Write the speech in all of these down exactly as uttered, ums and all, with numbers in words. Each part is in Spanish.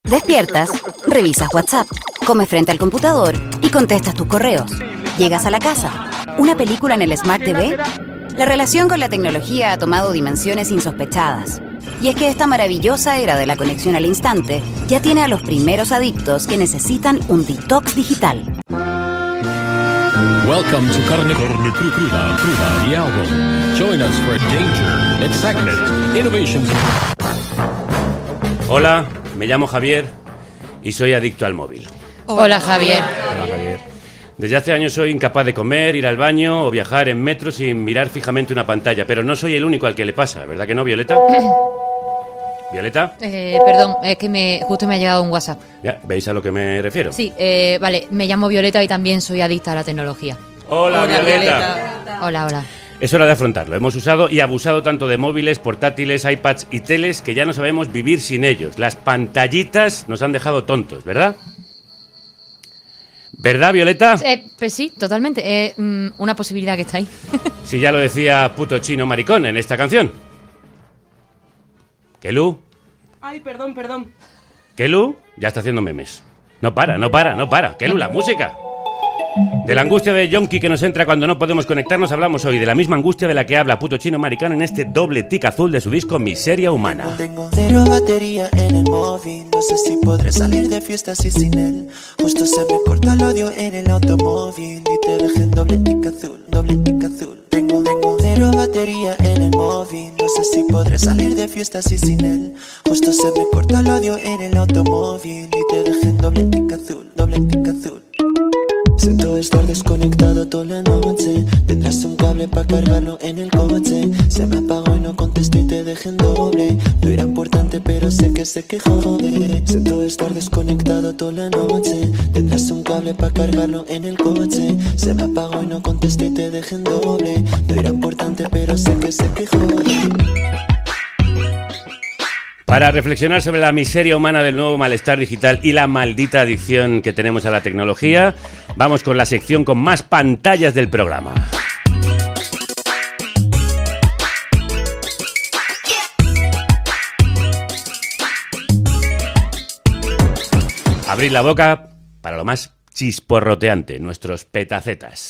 Despiertas, revisas WhatsApp, comes frente al computador y contestas tus correos. Llegas a la casa. ¿Una película en el Smart T V? La relación con la tecnología ha tomado dimensiones insospechadas. Y es que esta maravillosa era de la conexión al instante ya tiene a los primeros adictos que necesitan un detox digital. Welcome to Carne, Carne Cruda, Cruda y Algo. Join us for danger, excitement, innovations. Hola, me llamo Javier y soy adicto al móvil. Hola, Javier. Hola, Javier. Desde hace años soy incapaz de comer, ir al baño o viajar en metro sin mirar fijamente una pantalla, pero no soy el único al que le pasa, ¿verdad que no, Violeta? ¿Violeta? Eh, perdón, es que me justo me ha llegado un WhatsApp. Ya, ¿veis a lo que me refiero? Sí, eh, vale, me llamo Violeta y también soy adicta a la tecnología. Hola, Hola, Violeta. Violeta. Hola, hola. Es hora de afrontarlo. Hemos usado y abusado tanto de móviles, portátiles, iPads y teles que ya no sabemos vivir sin ellos. Las pantallitas nos han dejado tontos, ¿verdad? ¿Verdad, Violeta? Eh, pues sí, totalmente. Es mm, una posibilidad que está ahí. Si ya lo decía puto chino maricón en esta canción. ¿Kelu? Ay, perdón, perdón. ¿Kelu? Ya está haciendo memes. No para, no para, no para. Kelu, la música. De la angustia de yonki que nos entra cuando no podemos conectarnos hablamos hoy. De la misma angustia de la que habla puto chino maricano en este doble tic azul de su disco Miseria Humana. Tengo cero batería en el móvil. No sé si podré salir de fiesta así sin él. Justo se me corta el odio en el automóvil y te dejé en doble tic azul, doble tic azul. Tengo, tengo cero batería en el móvil. No sé si podré salir de fiesta así sin él. Justo se me corta el odio en el automóvil y te dejé en doble tic azul, doble tic azul. Siento estar desconectado toda la noche. Tendrás un cable para cargarlo en el coche. Se me apagó y no contesto y te dejé en doble. No era importante pero sé que sé que jode. Siento estar desconectado toda la noche. Tendrás un cable para cargarlo en el coche. Se me apagó y no contesto y te dejé en doble. No era importante pero sé que sé que jode. Para reflexionar sobre la miseria humana del nuevo malestar digital y la maldita adicción que tenemos a la tecnología, vamos con la sección con más pantallas del programa. Abrid la boca para lo más chisporroteante, nuestros petacetas.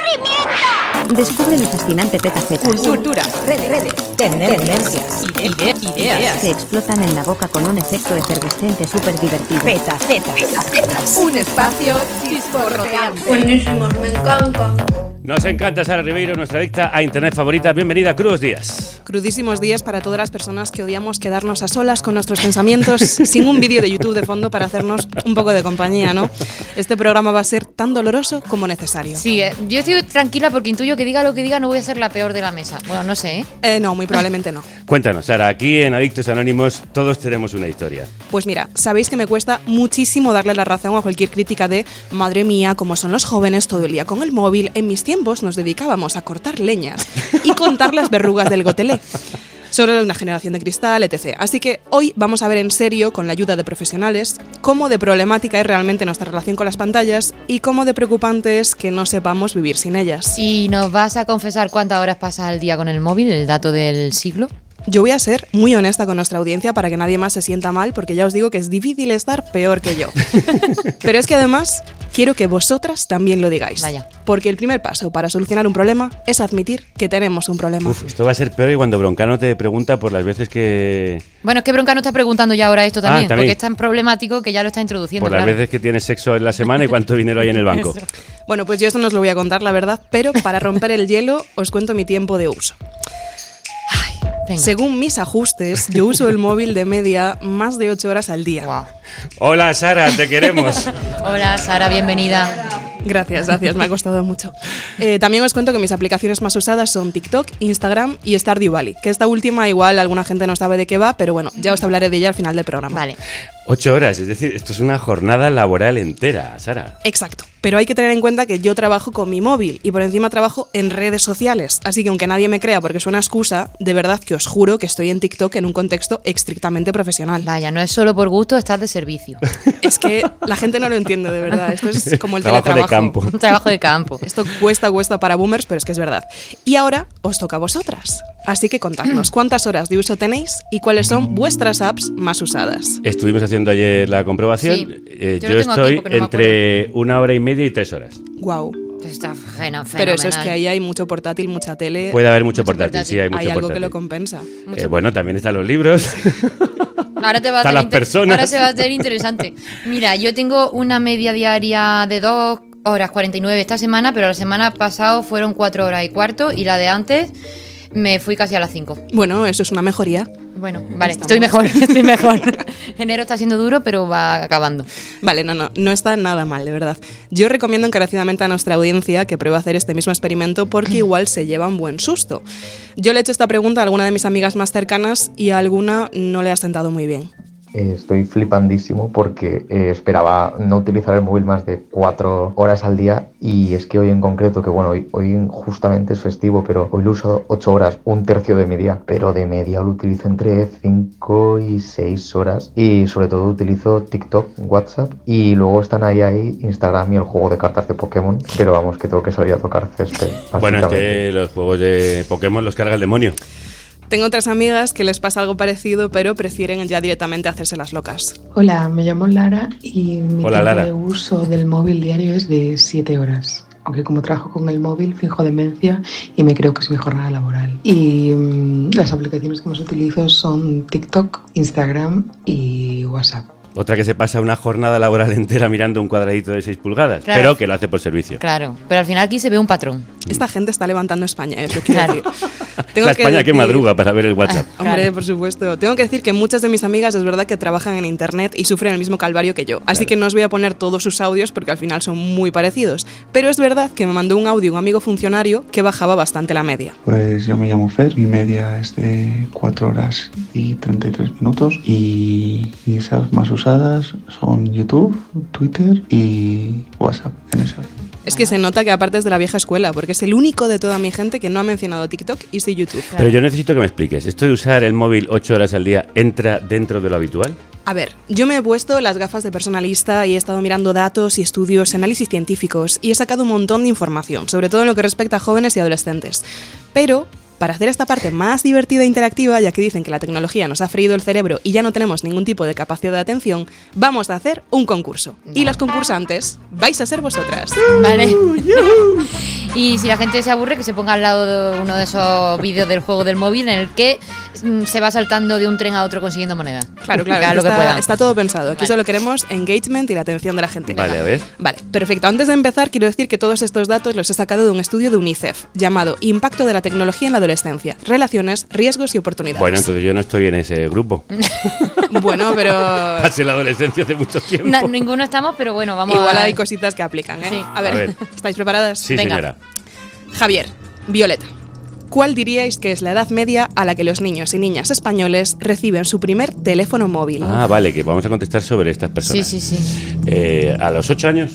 Descubre el fascinante petaceta. Cultura, redes, redes, tendencias, ideas, ideas. Se explotan en la boca con un efecto efervescente súper divertido. Petacetas, petacetas. Un espacio chisporroteante. Buenísimos, me encantan. Nos encanta Sara Ribeiro, nuestra adicta a internet favorita. Bienvenida a Crudos Días. Crudísimos días para todas las personas que odiamos quedarnos a solas con nuestros pensamientos sin un vídeo de YouTube de fondo para hacernos un poco de compañía, ¿no? Este programa va a ser tan doloroso como necesario. Sí, eh, yo estoy tranquila porque intuyo que diga lo que diga no voy a ser la peor de la mesa. Bueno, no sé, ¿eh? Eh, no, muy probablemente no. Cuéntanos, Sara, aquí en Adictos Anónimos todos tenemos una historia. Pues mira, sabéis que me cuesta muchísimo darle la razón a cualquier crítica de madre mía, cómo son los jóvenes todo el día con el móvil. En mis tiempos nos dedicábamos a cortar leñas y contar las verrugas del gotelé. Solo una generación de cristal, etcétera. Así que hoy vamos a ver en serio, con la ayuda de profesionales, cómo de problemática es realmente nuestra relación con las pantallas y cómo de preocupante es que no sepamos vivir sin ellas. ¿Y nos vas a confesar cuántas horas pasas al día con el móvil, el dato del siglo? Yo voy a ser muy honesta con nuestra audiencia para que nadie más se sienta mal, porque ya os digo que es difícil estar peor que yo. Pero es que además quiero que vosotras también lo digáis. Vaya. Porque el primer paso para solucionar un problema es admitir que tenemos un problema. Uf, esto va a ser peor y cuando Broncano te pregunta por las veces que... Bueno, es que Broncano está preguntando ya ahora esto también, Ah, también. porque es tan problemático que ya lo está introduciendo. Por las claro. veces que tienes sexo en la semana y cuánto dinero hay en el banco. Eso. Bueno, pues yo esto no os lo voy a contar, la verdad, pero para romper el hielo os cuento mi tiempo de uso. Venga. Según mis ajustes, yo uso el móvil de media más de ocho horas al día. Wow. Hola, Sara, te queremos. Hola, Sara, bienvenida. Gracias, gracias, me ha costado mucho. Eh, también os cuento que mis aplicaciones más usadas son TikTok, Instagram y Stardew Valley, que esta última igual alguna gente no sabe de qué va, pero bueno, ya os hablaré de ella al final del programa. Vale. Ocho horas, es decir, esto es una jornada laboral entera, Sara. Exacto, pero hay que tener en cuenta que yo trabajo con mi móvil y por encima trabajo en redes sociales, así que aunque nadie me crea porque suena excusa, de verdad que os juro que estoy en TikTok en un contexto estrictamente profesional. Vaya, no es solo por gusto, estás de servicio. Es que la gente no lo entiende, de verdad, esto es como el Trabajo de teletrabajo. campo. Un trabajo de campo. Esto cuesta, cuesta para boomers, pero es que es verdad. Y ahora os toca a vosotras. Así que contadnos cuántas horas de uso tenéis y cuáles son vuestras apps más usadas. Estuvimos haciendo haciendo ayer la comprobación. Sí. Eh, Yo yo lo tengo aquí estoy porque no me entre una hora y media y tres horas. Guau. Está feno- Pero eso es fenomenal. que ahí hay mucho portátil, mucha tele. Puede haber mucho Mucho portátil, portátil. sí, hay mucho hay algo portátil. que lo compensa. Eh, bueno, también están los libros. Ahora te va a Están hacer las inter- personas. Ahora se va a hacer interesante. Mira, yo tengo una media diaria de dos horas cuarenta y nueve esta semana, pero la semana pasada fueron cuatro horas y cuarto y la de antes me fui casi a las cinco. Bueno, eso es una mejoría. Bueno, vale, estoy mejor, estoy mejor. Enero está siendo duro, pero va acabando. Vale, no, no, no está nada mal, de verdad. Yo recomiendo encarecidamente a nuestra audiencia que pruebe a hacer este mismo experimento porque igual se lleva un buen susto. Yo le he hecho esta pregunta a alguna de mis amigas más cercanas y a alguna no le ha sentado muy bien. Eh, estoy flipandísimo porque eh, esperaba no utilizar el móvil más de cuatro horas al día y es que hoy en concreto, que bueno, hoy, hoy justamente es festivo, pero hoy lo uso ocho horas, un tercio de mi día, pero de media lo utilizo entre cinco y seis horas y sobre todo utilizo TikTok, WhatsApp y luego están ahí, ahí Instagram y el juego de cartas de Pokémon, pero vamos, que tengo que salir a tocar césped. Bueno, es básicamente. que los juegos de Pokémon los carga el demonio. Tengo otras amigas que les pasa algo parecido, pero prefieren ya directamente hacerse las locas. Hola, me llamo Lara y mi Hola, tiempo Lara. de uso del móvil diario es de siete horas. Aunque como trabajo con el móvil, fijo demencia y me creo que es mi jornada laboral. Y mm, las aplicaciones que más utilizo son TikTok, Instagram y WhatsApp. Otra que se pasa una jornada laboral entera mirando un cuadradito de seis pulgadas, Claro. pero que lo hace por servicio. Claro, pero al final aquí se ve un patrón. Esta gente está levantando España, es lo que quiero Claro. decir. Tengo La España que decir- madruga para ver el WhatsApp. Ah. Hombre, Claro. por supuesto. Tengo que decir que muchas de mis amigas es verdad que trabajan en internet y sufren el mismo calvario que yo. Así Claro. que no os voy a poner todos sus audios porque al final son muy parecidos. Pero es verdad que me mandó un audio un amigo funcionario que bajaba bastante la media. Pues yo me llamo Fer, mi media es de cuatro horas y treinta y tres minutos y mis apps más usadas son YouTube, Twitter y WhatsApp en esas. Es que se nota que aparte es de la vieja escuela, porque es el único de toda mi gente que no ha mencionado TikTok y sí YouTube. Pero yo necesito que me expliques, ¿esto de usar el móvil ocho horas al día entra dentro de lo habitual? A ver, yo me he puesto las gafas de personalista y he estado mirando datos y estudios, análisis científicos y he sacado un montón de información, sobre todo en lo que respecta a jóvenes y adolescentes. Pero para hacer esta parte más divertida e interactiva, ya que dicen que la tecnología nos ha freído el cerebro y ya no tenemos ningún tipo de capacidad de atención, vamos a hacer un concurso. Y las concursantes vais a ser vosotras. Vale. Y si la gente se aburre, que se ponga al lado de uno de esos vídeos del juego del móvil en el que mm, se va saltando de un tren a otro consiguiendo moneda. Claro, claro, Haga lo que está, pueda. está todo pensado. Aquí Vale. solo queremos engagement y la atención de la gente. Vale, a ver. Vale, perfecto. Antes de empezar, quiero decir que todos estos datos los he sacado de un estudio de UNICEF llamado Impacto de la tecnología en la adolescencia, relaciones, riesgos y oportunidades. Bueno, entonces yo no estoy en ese grupo. Bueno, pero Pasé la adolescencia hace mucho tiempo. Na- ninguno estamos, pero bueno, vamos igual a... hay cositas que aplican, ¿eh? Sí. A, ver, A ver. ¿estáis preparadas? Sí, Venga. señora. Javier, Violeta, ¿cuál diríais que es la edad media a la que los niños y niñas españoles reciben su primer teléfono móvil? Ah, vale, que vamos a contestar sobre estas Sí, personas. sí, sí. Eh, ¿A los ocho años?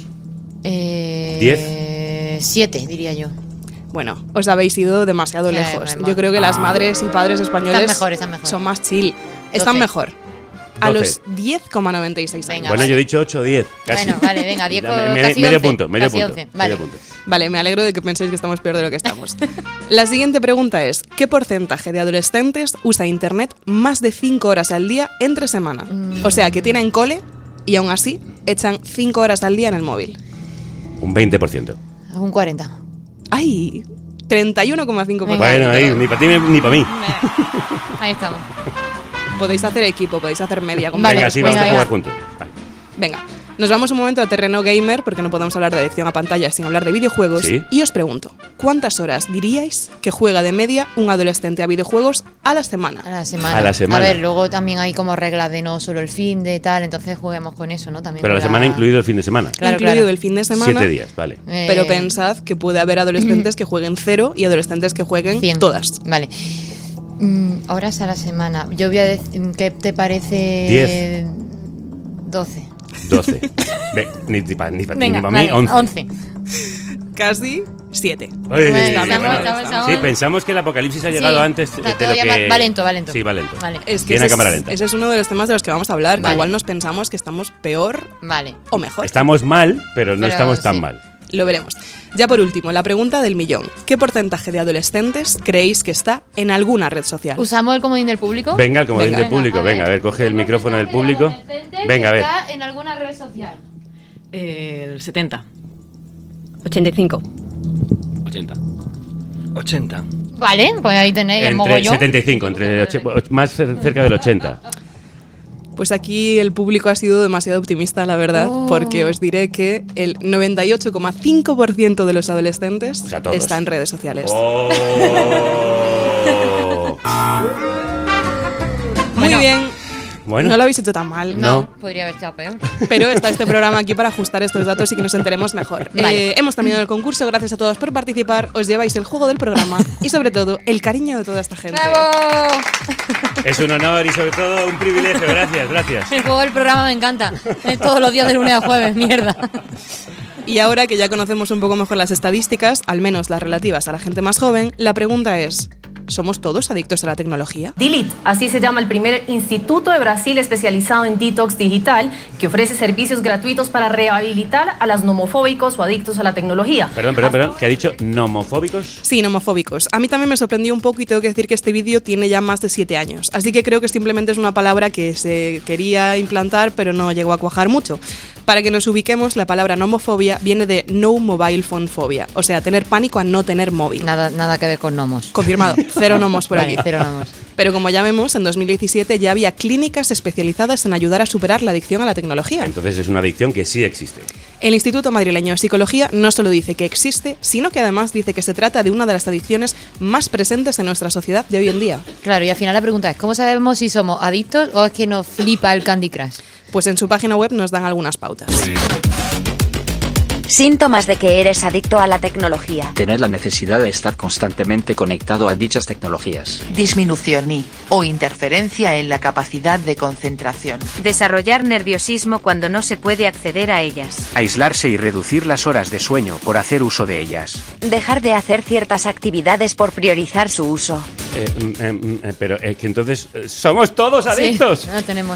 Eh, ¿Diez? Siete, diría yo. Bueno, os habéis ido demasiado Eh, lejos. bueno. Yo creo que las madres y padres españoles Están mejor, están mejor. son más chill. Están doce. mejor. A doce. los diez coma noventa y seis años. Venga, Bueno, vale. yo he dicho ocho o diez. Casi. Bueno, vale, venga, diez Dame- con- me- casi medio once, punto, medio casi punto. once, vale. medio punto. Vale, me alegro de que penséis que estamos peor de lo que estamos. La siguiente pregunta es, ¿qué porcentaje de adolescentes usa internet más de cinco horas al día entre semana? Mm. O sea, que tienen cole y aún así echan cinco horas al día en el móvil. Un veinte por ciento. Un cuarenta. ¡Ay! treinta y uno coma cinco por ciento. Bueno, ahí, ni para ti ni para mí. Ahí estamos. Podéis hacer equipo, podéis hacer media. con Vale, Venga, sí, vamos venga, a jugar venga. juntos. Vale. Venga, nos vamos un momento a terreno gamer porque no podemos hablar de adicción a pantallas sin hablar de videojuegos. Sí. Y os pregunto, ¿cuántas horas diríais que juega de media un adolescente a videojuegos a la semana? A la semana. A la semana. A ver, luego también hay como reglas de no solo el fin de tal, entonces juguemos con eso, ¿no? También Pero la con semana incluido el fin de semana. Claro, Incluido claro. el fin de semana. Siete días, vale. Eh, Pero pensad que puede haber adolescentes que jueguen cero y adolescentes que jueguen cien. todas. Vale. Mm, horas a la semana. Yo voy a decir, ¿qué te parece? Diez. doce. doce. Ve, ni para ni pa, Venga, ni pa vale, mí, once. once. Casi siete. Oye, Venga, sí, estamos- bueno. estamos- estamos- Sí, pensamos que el apocalipsis ha llegado Sí, antes está de lo todavía que... va- va lento, va lento. Sí, va lento. Vale. Es que Tiene ese cámara es, lenta. ese es uno de los temas de los que vamos a hablar, que Vale. igual nos pensamos que estamos peor Vale. o mejor. Estamos mal, pero no Pero estamos tan sí. mal. Lo veremos. Ya por último, la pregunta del millón. ¿Qué porcentaje de adolescentes creéis que está en alguna red social? ¿Usamos el comodín del público? Venga, el comodín Venga. del público. Venga, a ver, coge el micrófono del público. Venga, a ver. ¿Está en alguna red social? El setenta. ochenta y cinco. ochenta. ochenta. Vale, pues ahí tenéis el Entre mogollón. setenta y cinco, entre och- más cer- cerca del ochenta. Pues aquí el público ha sido demasiado optimista, la verdad, Oh. porque os diré que el noventa y ocho coma cinco por ciento de los adolescentes O sea, todos. está en redes sociales. Oh. Muy Bueno. bien. Bueno. No lo habéis hecho tan mal. No. Podría haber estado peor. Pero está este programa aquí para ajustar estos datos y que nos enteremos mejor. Vale. Eh, hemos terminado el concurso, gracias a todos por participar. Os lleváis el juego del programa y sobre todo el cariño de toda esta gente. ¡Bravo! Es un honor y sobre todo un privilegio. Gracias, gracias. El juego del programa me encanta. Es todos los días de lunes a jueves, mierda. Y ahora que ya conocemos un poco mejor las estadísticas, al menos las relativas a la gente más joven, la pregunta es: ¿somos todos adictos a la tecnología? DILIT, así se llama el primer instituto de Brasil especializado en detox digital que ofrece servicios gratuitos para rehabilitar a los nomofóbicos o adictos a la tecnología. Perdón, perdón, perdón. ¿Qué ha dicho? ¿Nomofóbicos? Sí, nomofóbicos. A mí también me sorprendió un poco y tengo que decir que este vídeo tiene ya más de siete años. Así que creo que simplemente es una palabra que se quería implantar pero no llegó a cuajar mucho. Para que nos ubiquemos, la palabra nomofobia viene de no mobile phone phobia, o sea, tener pánico a no tener móvil. Nada, nada que ver con gnomos. Confirmado, cero gnomos por Vale, aquí. cero gnomos. Pero como ya vemos, en dos mil diecisiete ya había clínicas especializadas en ayudar a superar la adicción a la tecnología. Entonces es una adicción que sí existe. El Instituto Madrileño de Psicología no solo dice que existe, sino que además dice que se trata de una de las adicciones más presentes en nuestra sociedad de hoy en día. Claro, y al final la pregunta es, ¿cómo sabemos si somos adictos o es que nos flipa el Candy Crush? Pues en su página web nos dan algunas pautas. Síntomas de que eres adicto a la tecnología. Tener la necesidad de estar constantemente conectado a dichas tecnologías. Disminución y o interferencia en la capacidad de concentración. Desarrollar nerviosismo cuando no se puede acceder a ellas. Aislarse y reducir las horas de sueño por hacer uso de ellas. Dejar de hacer ciertas actividades por priorizar su uso. Eh, mm, eh, pero es que entonces eh, somos todos adictos. Sí, no tenemos.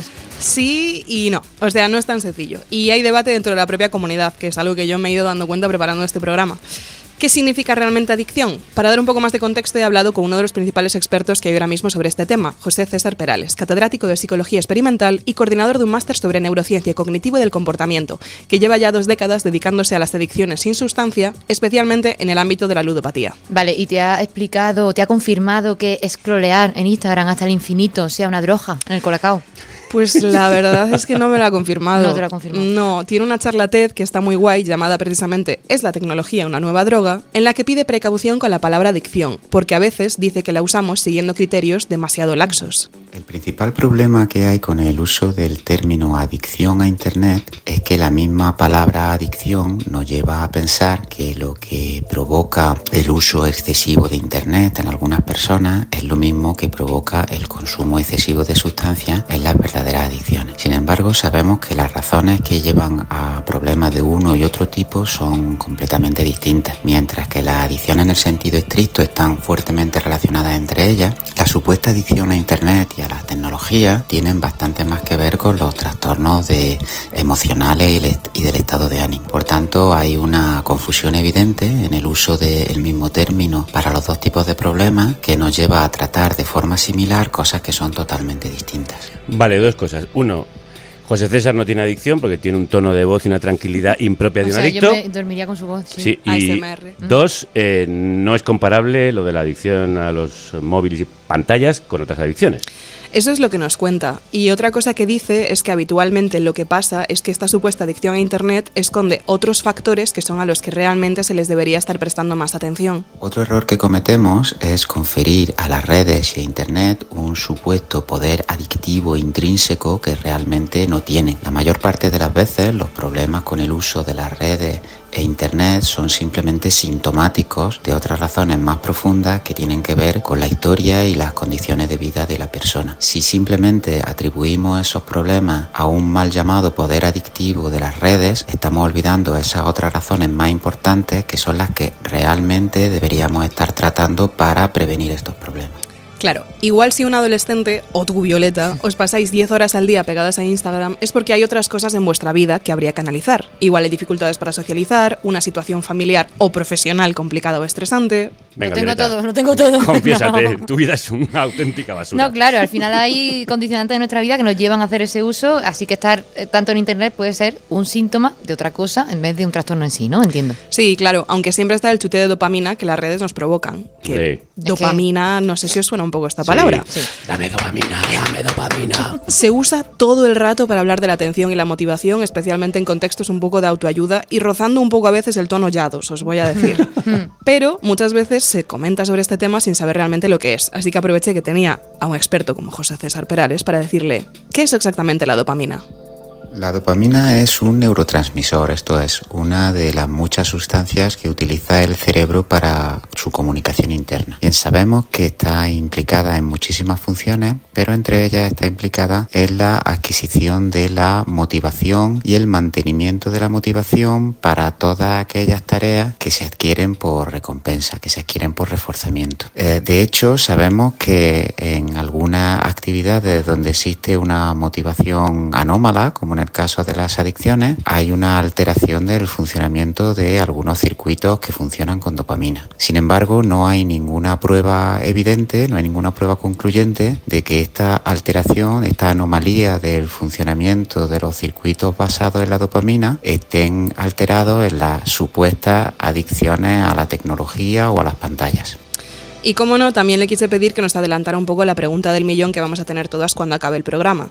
Sí y no, o sea, no es tan sencillo. Y hay debate dentro de la propia comunidad, que es algo que yo me he ido dando cuenta preparando este programa. ¿Qué significa realmente adicción? Para dar un poco más de contexto he hablado con uno de los principales expertos que hay ahora mismo sobre este tema, José César Perales, catedrático de Psicología Experimental y coordinador de un máster sobre neurociencia cognitivo y del comportamiento, que lleva ya dos décadas dedicándose a las adicciones sin sustancia, especialmente en el ámbito de la ludopatía. Vale, ¿y te ha explicado, te ha confirmado que scrollear en Instagram hasta el infinito sea una droga en el Colacao? Pues la verdad es que no me lo ha confirmado. No te lo ha confirmado. No, tiene una charla TED que está muy guay, llamada precisamente ¿Es la tecnología una nueva droga?, en la que pide precaución con la palabra adicción, porque a veces dice que la usamos siguiendo criterios demasiado laxos. El principal problema que hay con el uso del término adicción a Internet es que la misma palabra adicción nos lleva a pensar que lo que provoca el uso excesivo de Internet en algunas personas es lo mismo que provoca el consumo excesivo de sustancias en las verdaderas adicciones. Sin embargo, sabemos que las razones que llevan a problemas de uno y otro tipo son completamente distintas. Mientras que las adicciones en el sentido estricto están fuertemente relacionadas entre ellas, la supuesta adicción a Internet y a la tecnología tienen bastante más que ver con los trastornos de emocionales y del estado de ánimo. Por tanto, hay una confusión evidente en el uso del mismo término para los dos tipos de problemas que nos lleva a tratar de forma similar cosas que son totalmente distintas. Vale, dos cosas. Uno, José César no tiene adicción porque tiene un tono de voz y una tranquilidad impropia de O un sea, adicto. yo me dormiría con su voz. Sí. Sí, A y S M R. dos, eh, no es comparable lo de la adicción a los móviles y pantallas con otras adicciones. Eso es lo que nos cuenta. Y otra cosa que dice es que habitualmente lo que pasa es que esta supuesta adicción a Internet esconde otros factores que son a los que realmente se les debería estar prestando más atención. Otro error que cometemos es conferir a las redes y a Internet un supuesto poder adictivo intrínseco que realmente no tienen. La mayor parte de las veces los problemas con el uso de las redes e Internet son simplemente sintomáticos de otras razones más profundas que tienen que ver con la historia y las condiciones de vida de la persona. Si simplemente atribuimos esos problemas a un mal llamado poder adictivo de las redes, estamos olvidando esas otras razones más importantes que son las que realmente deberíamos estar tratando para prevenir estos problemas. Claro, igual si un adolescente, o tú, Violeta, os pasáis diez horas al día pegadas a Instagram, es porque hay otras cosas en vuestra vida que habría que analizar. Igual hay dificultades para socializar, una situación familiar o profesional complicada o estresante. Venga, lo tengo Violeta, todo, lo tengo todo. Confiésate, No. tu vida es una auténtica basura. No, claro, al final hay condicionantes de nuestra vida que nos llevan a hacer ese uso, así que estar eh, tanto en internet puede ser un síntoma de otra cosa en vez de un trastorno en sí, ¿no? Entiendo. Sí, claro, aunque siempre está el chute de dopamina que las redes nos provocan. Que Sí. dopamina, no sé si os suena un poco esta palabra. Sí. Dame dopamina, dame dopamina. Se usa todo el rato para hablar de la atención y la motivación, especialmente en contextos un poco de autoayuda y rozando un poco a veces el tono yados, os voy a decir. Pero muchas veces se comenta sobre este tema sin saber realmente lo que es, así que aproveché que tenía a un experto como José César Perales para decirle, ¿qué es exactamente la dopamina? La dopamina es un neurotransmisor, esto es, una de las muchas sustancias que utiliza el cerebro para su comunicación interna. Bien, sabemos que está implicada en muchísimas funciones, pero entre ellas está implicada en la adquisición de la motivación y el mantenimiento de la motivación para todas aquellas tareas que se adquieren por recompensa, que se adquieren por reforzamiento. Eh, de hecho, sabemos que en algunas actividades donde existe una motivación anómala, como en el caso de las adicciones, hay una alteración del funcionamiento de algunos circuitos que funcionan con dopamina. Sin embargo, no hay ninguna prueba evidente, no hay ninguna prueba concluyente de que esta alteración, esta anomalía del funcionamiento de los circuitos basados en la dopamina estén alterados en las supuestas adicciones a la tecnología o a las pantallas. Y cómo no, también le quise pedir que nos adelantara un poco la pregunta del millón que vamos a tener todas cuando acabe el programa.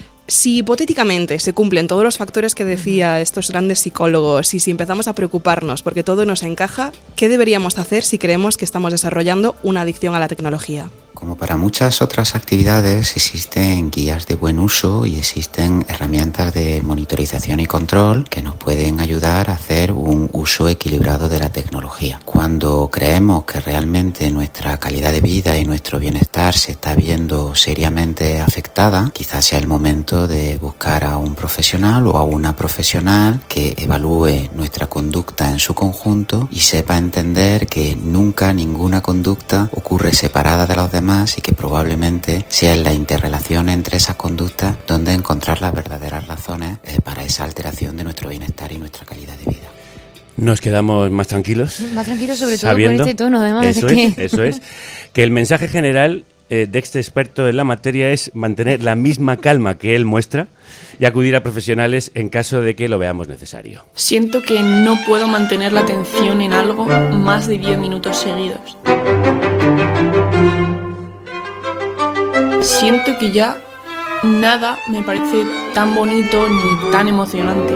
Si hipotéticamente se cumplen todos los factores que decía estos grandes psicólogos y si empezamos a preocuparnos porque todo nos encaja, ¿qué deberíamos hacer si creemos que estamos desarrollando una adicción a la tecnología? Como para muchas otras actividades, existen guías de buen uso y existen herramientas de monitorización y control que nos pueden ayudar a hacer un uso equilibrado de la tecnología. Cuando creemos que realmente nuestra calidad de vida y nuestro bienestar se está viendo seriamente afectada, quizás sea el momento de buscar a un profesional o a una profesional que evalúe nuestra conducta en su conjunto y sepa entender que nunca ninguna conducta ocurre separada de los demás y que probablemente sea en la interrelación entre esas conductas donde encontrar las verdaderas razones eh, para esa alteración de nuestro bienestar y nuestra calidad de vida. Nos quedamos más tranquilos. Más tranquilo sobre todo sabiendo, con este tono, además. Eso es, es, que... eso es. Que el mensaje general eh, de este experto en la materia es mantener la misma calma que él muestra y acudir a profesionales en caso de que lo veamos necesario. Siento que no puedo mantener la atención en algo más de diez minutos seguidos. Siento que ya nada me parece tan bonito ni tan emocionante.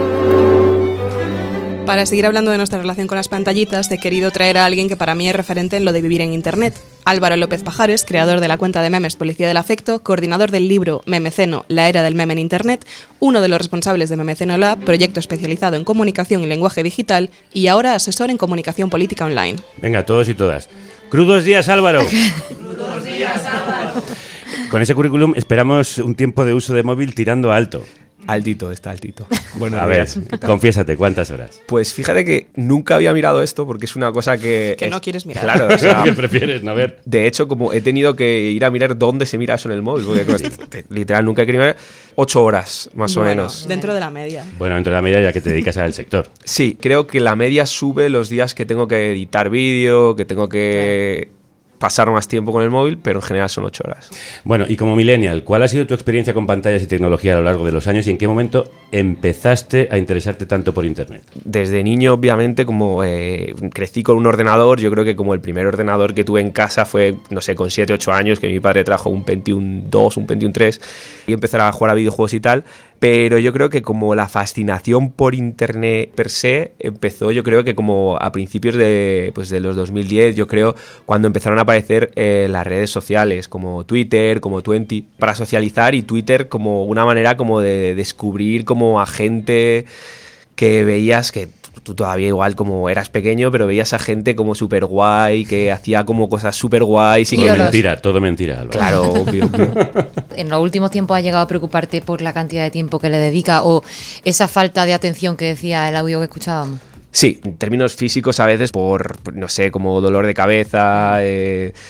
Para seguir hablando de nuestra relación con las pantallitas, he querido traer a alguien que para mí es referente en lo de vivir en Internet. Álvaro López Pajares, creador de la cuenta de memes Policía del Afecto, coordinador del libro Memeceno, la era del meme en Internet, uno de los responsables de Memeceno Lab, proyecto especializado en comunicación y lenguaje digital, y ahora asesor en comunicación política online. Venga, todos y todas. ¡Crudos días, Álvaro! ¡Crudos días, Álvaro! Con ese currículum esperamos un tiempo de uso de móvil tirando alto. Altito, está altito. Bueno, a ver, confiésate, ¿cuántas horas? Pues fíjate que nunca había mirado esto porque es una cosa que... Que es, no quieres mirar. Claro, o sea, ¿qué prefieres no ver? De hecho, como he tenido que ir a mirar dónde se mira eso en el móvil, porque literal nunca he querido mirar, ocho horas más bueno, o menos. Dentro de la media. Bueno, dentro de la media ya que te dedicas al sector. Sí, creo que la media sube los días que tengo que editar vídeo, que tengo que... pasar más tiempo con el móvil, pero en general son ocho horas. Bueno, y como millennial, ¿cuál ha sido tu experiencia con pantallas y tecnología a lo largo de los años y en qué momento empezaste a interesarte tanto por Internet? Desde niño, obviamente, como eh, crecí con un ordenador, yo creo que como el primer ordenador que tuve en casa fue, no sé, con siete, ocho años, que mi padre trajo un Pentium dos, un Pentium tres, y empezar a jugar a videojuegos y tal. Pero yo creo que como la fascinación por Internet per se empezó, yo creo que como a principios de, pues de los dos mil diez, yo creo, cuando empezaron a aparecer eh, las redes sociales como Twitter, como Twenty, para socializar, y Twitter como una manera como de descubrir como a gente que veías que tú todavía igual como eras pequeño, pero veías a gente como súper guay, que hacía como cosas súper guays. Y todo que mentira, todo mentira, Álvaro. Claro, obvio, obvio. ¿En los últimos tiempos has llegado a preocuparte por la cantidad de tiempo que le dedica o esa falta de atención que decía el audio que escuchábamos? Sí, en términos físicos a veces por, no sé, como dolor de cabeza, eh,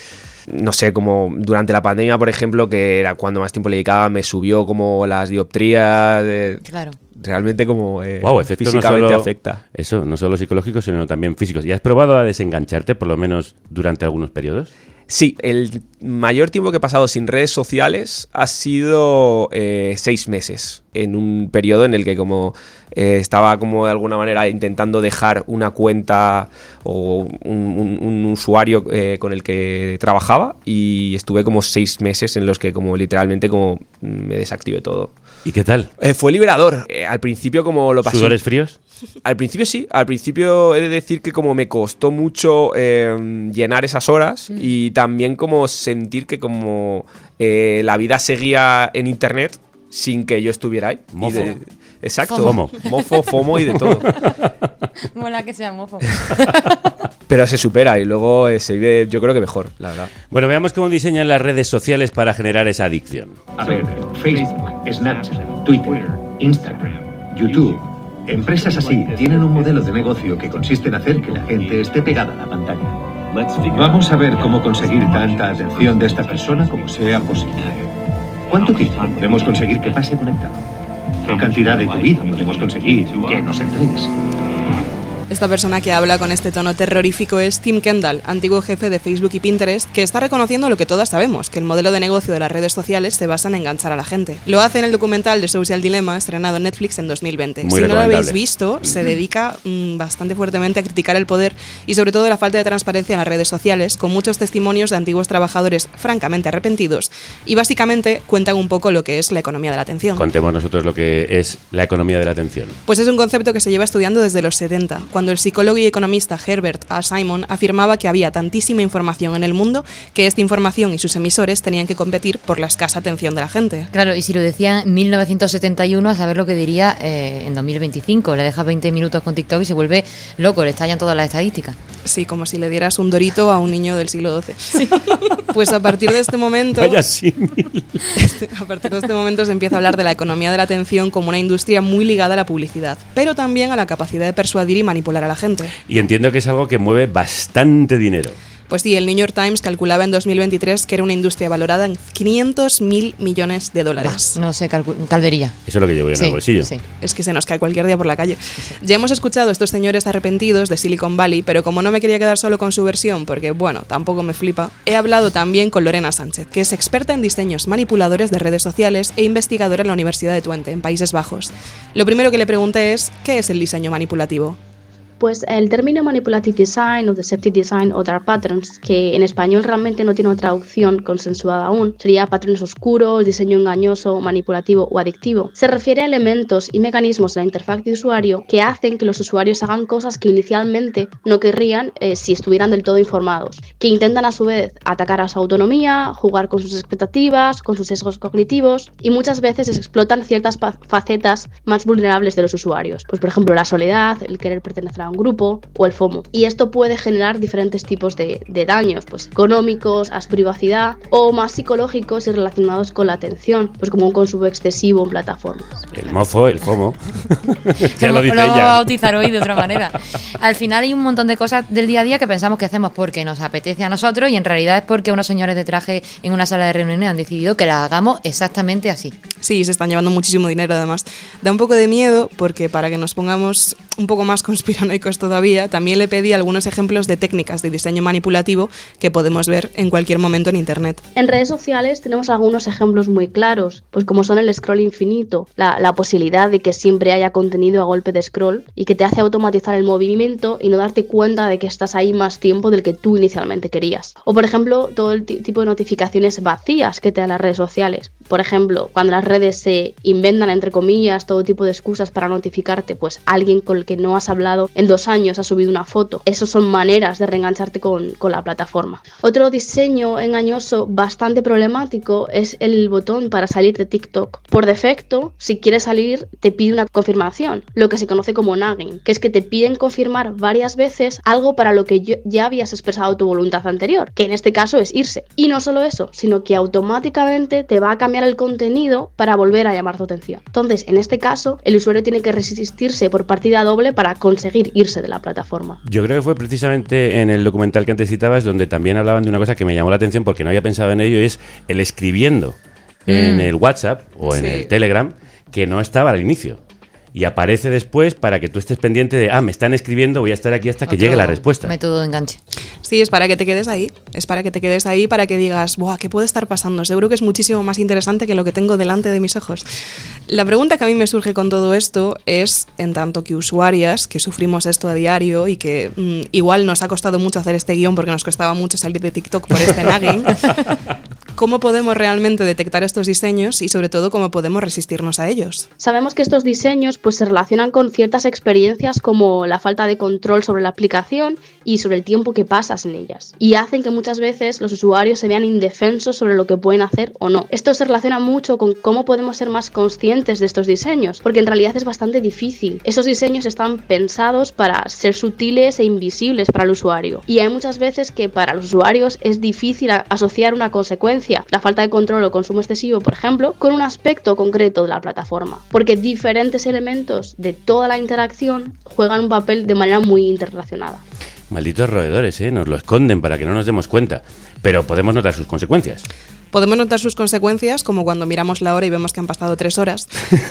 no sé, como durante la pandemia, por ejemplo, que era cuando más tiempo le dedicaba, me subió como las dioptrías. Eh, claro. Realmente como eh, wow, efectos físicamente no solo, afecta. Eso, no solo psicológicos, sino también físicos. ¿Y has probado a desengancharte, por lo menos durante algunos periodos? Sí, el mayor tiempo que he pasado sin redes sociales ha sido eh, seis meses, en un periodo en el que como eh, estaba como de alguna manera intentando dejar una cuenta o un, un, un usuario eh, con el que trabajaba, y estuve como seis meses en los que como literalmente como me desactivé todo. ¿Y qué tal? Eh, fue liberador. Eh, al principio como lo pasé... ¿Sudores fríos? Al principio sí, al principio he de decir que como me costó mucho eh, llenar esas horas, mm. y también como sentir que como eh, la vida seguía en internet sin que yo estuviera ahí. Mofo. De, exacto. FOMO. Mofo, FOMO y de todo. Mola que sea mofo. Pero se supera y luego eh, se vive, yo creo que mejor, la verdad. Bueno, veamos cómo diseñan las redes sociales para generar esa adicción. A ver, Facebook, Snapchat, Twitter, Instagram, YouTube. Empresas así tienen un modelo de negocio que consiste en hacer que la gente esté pegada a la pantalla. Vamos a ver cómo conseguir tanta atención de esta persona como sea posible. ¿Cuánto tiempo podemos conseguir que pase conectado? ¿Qué cantidad de tu vida podemos conseguir que nos entregues? Esta persona que habla con este tono terrorífico es Tim Kendall, antiguo jefe de Facebook y Pinterest, que está reconociendo lo que todas sabemos, que el modelo de negocio de las redes sociales se basa en enganchar a la gente. Lo hace en el documental The Social Dilemma, estrenado en Netflix en dos mil veinte. Muy si no lo habéis visto, se dedica mmm, bastante fuertemente a criticar el poder y sobre todo la falta de transparencia en las redes sociales, con muchos testimonios de antiguos trabajadores francamente arrepentidos, y básicamente cuentan un poco lo que es la economía de la atención. Contemos nosotros lo que es la economía de la atención. Pues es un concepto que se lleva estudiando desde los setenta, cuando el psicólogo y economista Herbert A. Simon afirmaba que había tantísima información en el mundo que esta información y sus emisores tenían que competir por la escasa atención de la gente. Claro, y si lo decía en mil novecientos setenta y uno, a saber lo que diría eh, en dos mil veinticinco. Le dejas veinte minutos con TikTok y se vuelve loco, le estallan todas las estadísticas. Sí, como si le dieras un dorito a un niño del siglo doce. Sí. Pues a partir de este momento... Vaya símil. A partir de este momento se empieza a hablar de la economía de la atención como una industria muy ligada a la publicidad, pero también a la capacidad de persuadir y manipular a la gente. Y entiendo que es algo que mueve bastante dinero. Pues sí, el New York Times calculaba en dos mil veintitrés que era una industria valorada en quinientos mil millones de dólares. No sé, caldería. Eso es lo que llevo yo en sí, el bolsillo. Sí. Es que se nos cae cualquier día por la calle. Sí. Ya hemos escuchado a estos señores arrepentidos de Silicon Valley, pero como no me quería quedar solo con su versión, porque bueno, tampoco me flipa, he hablado también con Lorena Sánchez, que es experta en diseños manipuladores de redes sociales e investigadora en la Universidad de Twente, en Países Bajos. Lo primero que le pregunté es, ¿qué es el diseño manipulativo? Pues el término manipulative design o deceptive design o dark patterns, que en español realmente no tiene una traducción consensuada aún, sería patrones oscuros, diseño engañoso, manipulativo o adictivo. Se refiere a elementos y mecanismos de la interfaz de usuario que hacen que los usuarios hagan cosas que inicialmente no querrían eh, si estuvieran del todo informados, que intentan a su vez atacar a su autonomía, jugar con sus expectativas, con sus sesgos cognitivos, y muchas veces explotan ciertas facetas más vulnerables de los usuarios, pues por ejemplo la soledad, el querer pertenecer a un grupo o el FOMO. Y esto puede generar diferentes tipos de, de daños, pues económicos, a su privacidad, o más psicológicos y relacionados con la atención, pues como un consumo excesivo en plataformas. El mofo, el FOMO. Ya lo dice lo vamos ella. a bautizar hoy de otra manera. Al final hay un montón de cosas del día a día que pensamos que hacemos porque nos apetece a nosotros y en realidad es porque unos señores de traje en una sala de reuniones han decidido que la hagamos exactamente así. Sí, se están llevando muchísimo dinero además. Da un poco de miedo porque para que nos pongamos un poco más conspiranoicos todavía, también le pedí algunos ejemplos de técnicas de diseño manipulativo que podemos ver en cualquier momento en internet. En redes sociales tenemos algunos ejemplos muy claros, pues como son el scroll infinito, la, la posibilidad de que siempre haya contenido a golpe de scroll y que te hace automatizar el movimiento y no darte cuenta de que estás ahí más tiempo del que tú inicialmente querías. O por ejemplo, todo el t- tipo de notificaciones vacías que te dan las redes sociales. Por ejemplo, cuando las redes se inventan, entre comillas, todo tipo de excusas para notificarte, pues alguien con el que no has hablado en dos años ha subido una foto. Esas son maneras de reengancharte con, con la plataforma. Otro diseño engañoso bastante problemático es el botón para salir de TikTok. Por defecto, si quieres salir, te pide una confirmación, lo que se conoce como nagging, que es que te piden confirmar varias veces algo para lo que yo, ya habías expresado tu voluntad anterior, que en este caso es irse. Y no solo eso, sino que automáticamente te va a cambiar cambiar el contenido para volver a llamar tu atención. Entonces, en este caso, el usuario tiene que resistirse por partida doble para conseguir irse de la plataforma. Yo creo que fue precisamente en el documental que antes citabas donde también hablaban de una cosa que me llamó la atención porque no había pensado en ello, y es el escribiendo mm. en el WhatsApp o en sí. el Telegram, que no estaba al inicio. Y aparece después para que tú estés pendiente de, ah, me están escribiendo, voy a estar aquí hasta que Otro llegue la respuesta. Método de enganche. Sí, es para que te quedes ahí, es para que te quedes ahí, para que digas, buah, ¿qué puede estar pasando? Seguro que es muchísimo más interesante que lo que tengo delante de mis ojos. La pregunta que a mí me surge con todo esto es, en tanto que usuarias que sufrimos esto a diario y que mmm, igual nos ha costado mucho hacer este guión porque nos costaba mucho salir de TikTok por este nagging, ¿cómo podemos realmente detectar estos diseños y sobre todo cómo podemos resistirnos a ellos? Sabemos que estos diseños pues se relacionan con ciertas experiencias como la falta de control sobre la aplicación y sobre el tiempo que pasas en ellas, y hacen que muchas veces los usuarios se vean indefensos sobre lo que pueden hacer o no. Esto se relaciona mucho con cómo podemos ser más conscientes de estos diseños, porque en realidad es bastante difícil. Esos diseños están pensados para ser sutiles e invisibles para el usuario, y hay muchas veces que para los usuarios es difícil asociar una consecuencia, la falta de control o consumo excesivo, por ejemplo, con un aspecto concreto de la plataforma, porque diferentes elementos de toda la interacción juegan un papel de manera muy interrelacionada. Malditos roedores, ¿eh? Nos lo esconden para que no nos demos cuenta, pero podemos notar sus consecuencias. Podemos notar sus consecuencias, como cuando miramos la hora y vemos que han pasado tres horas,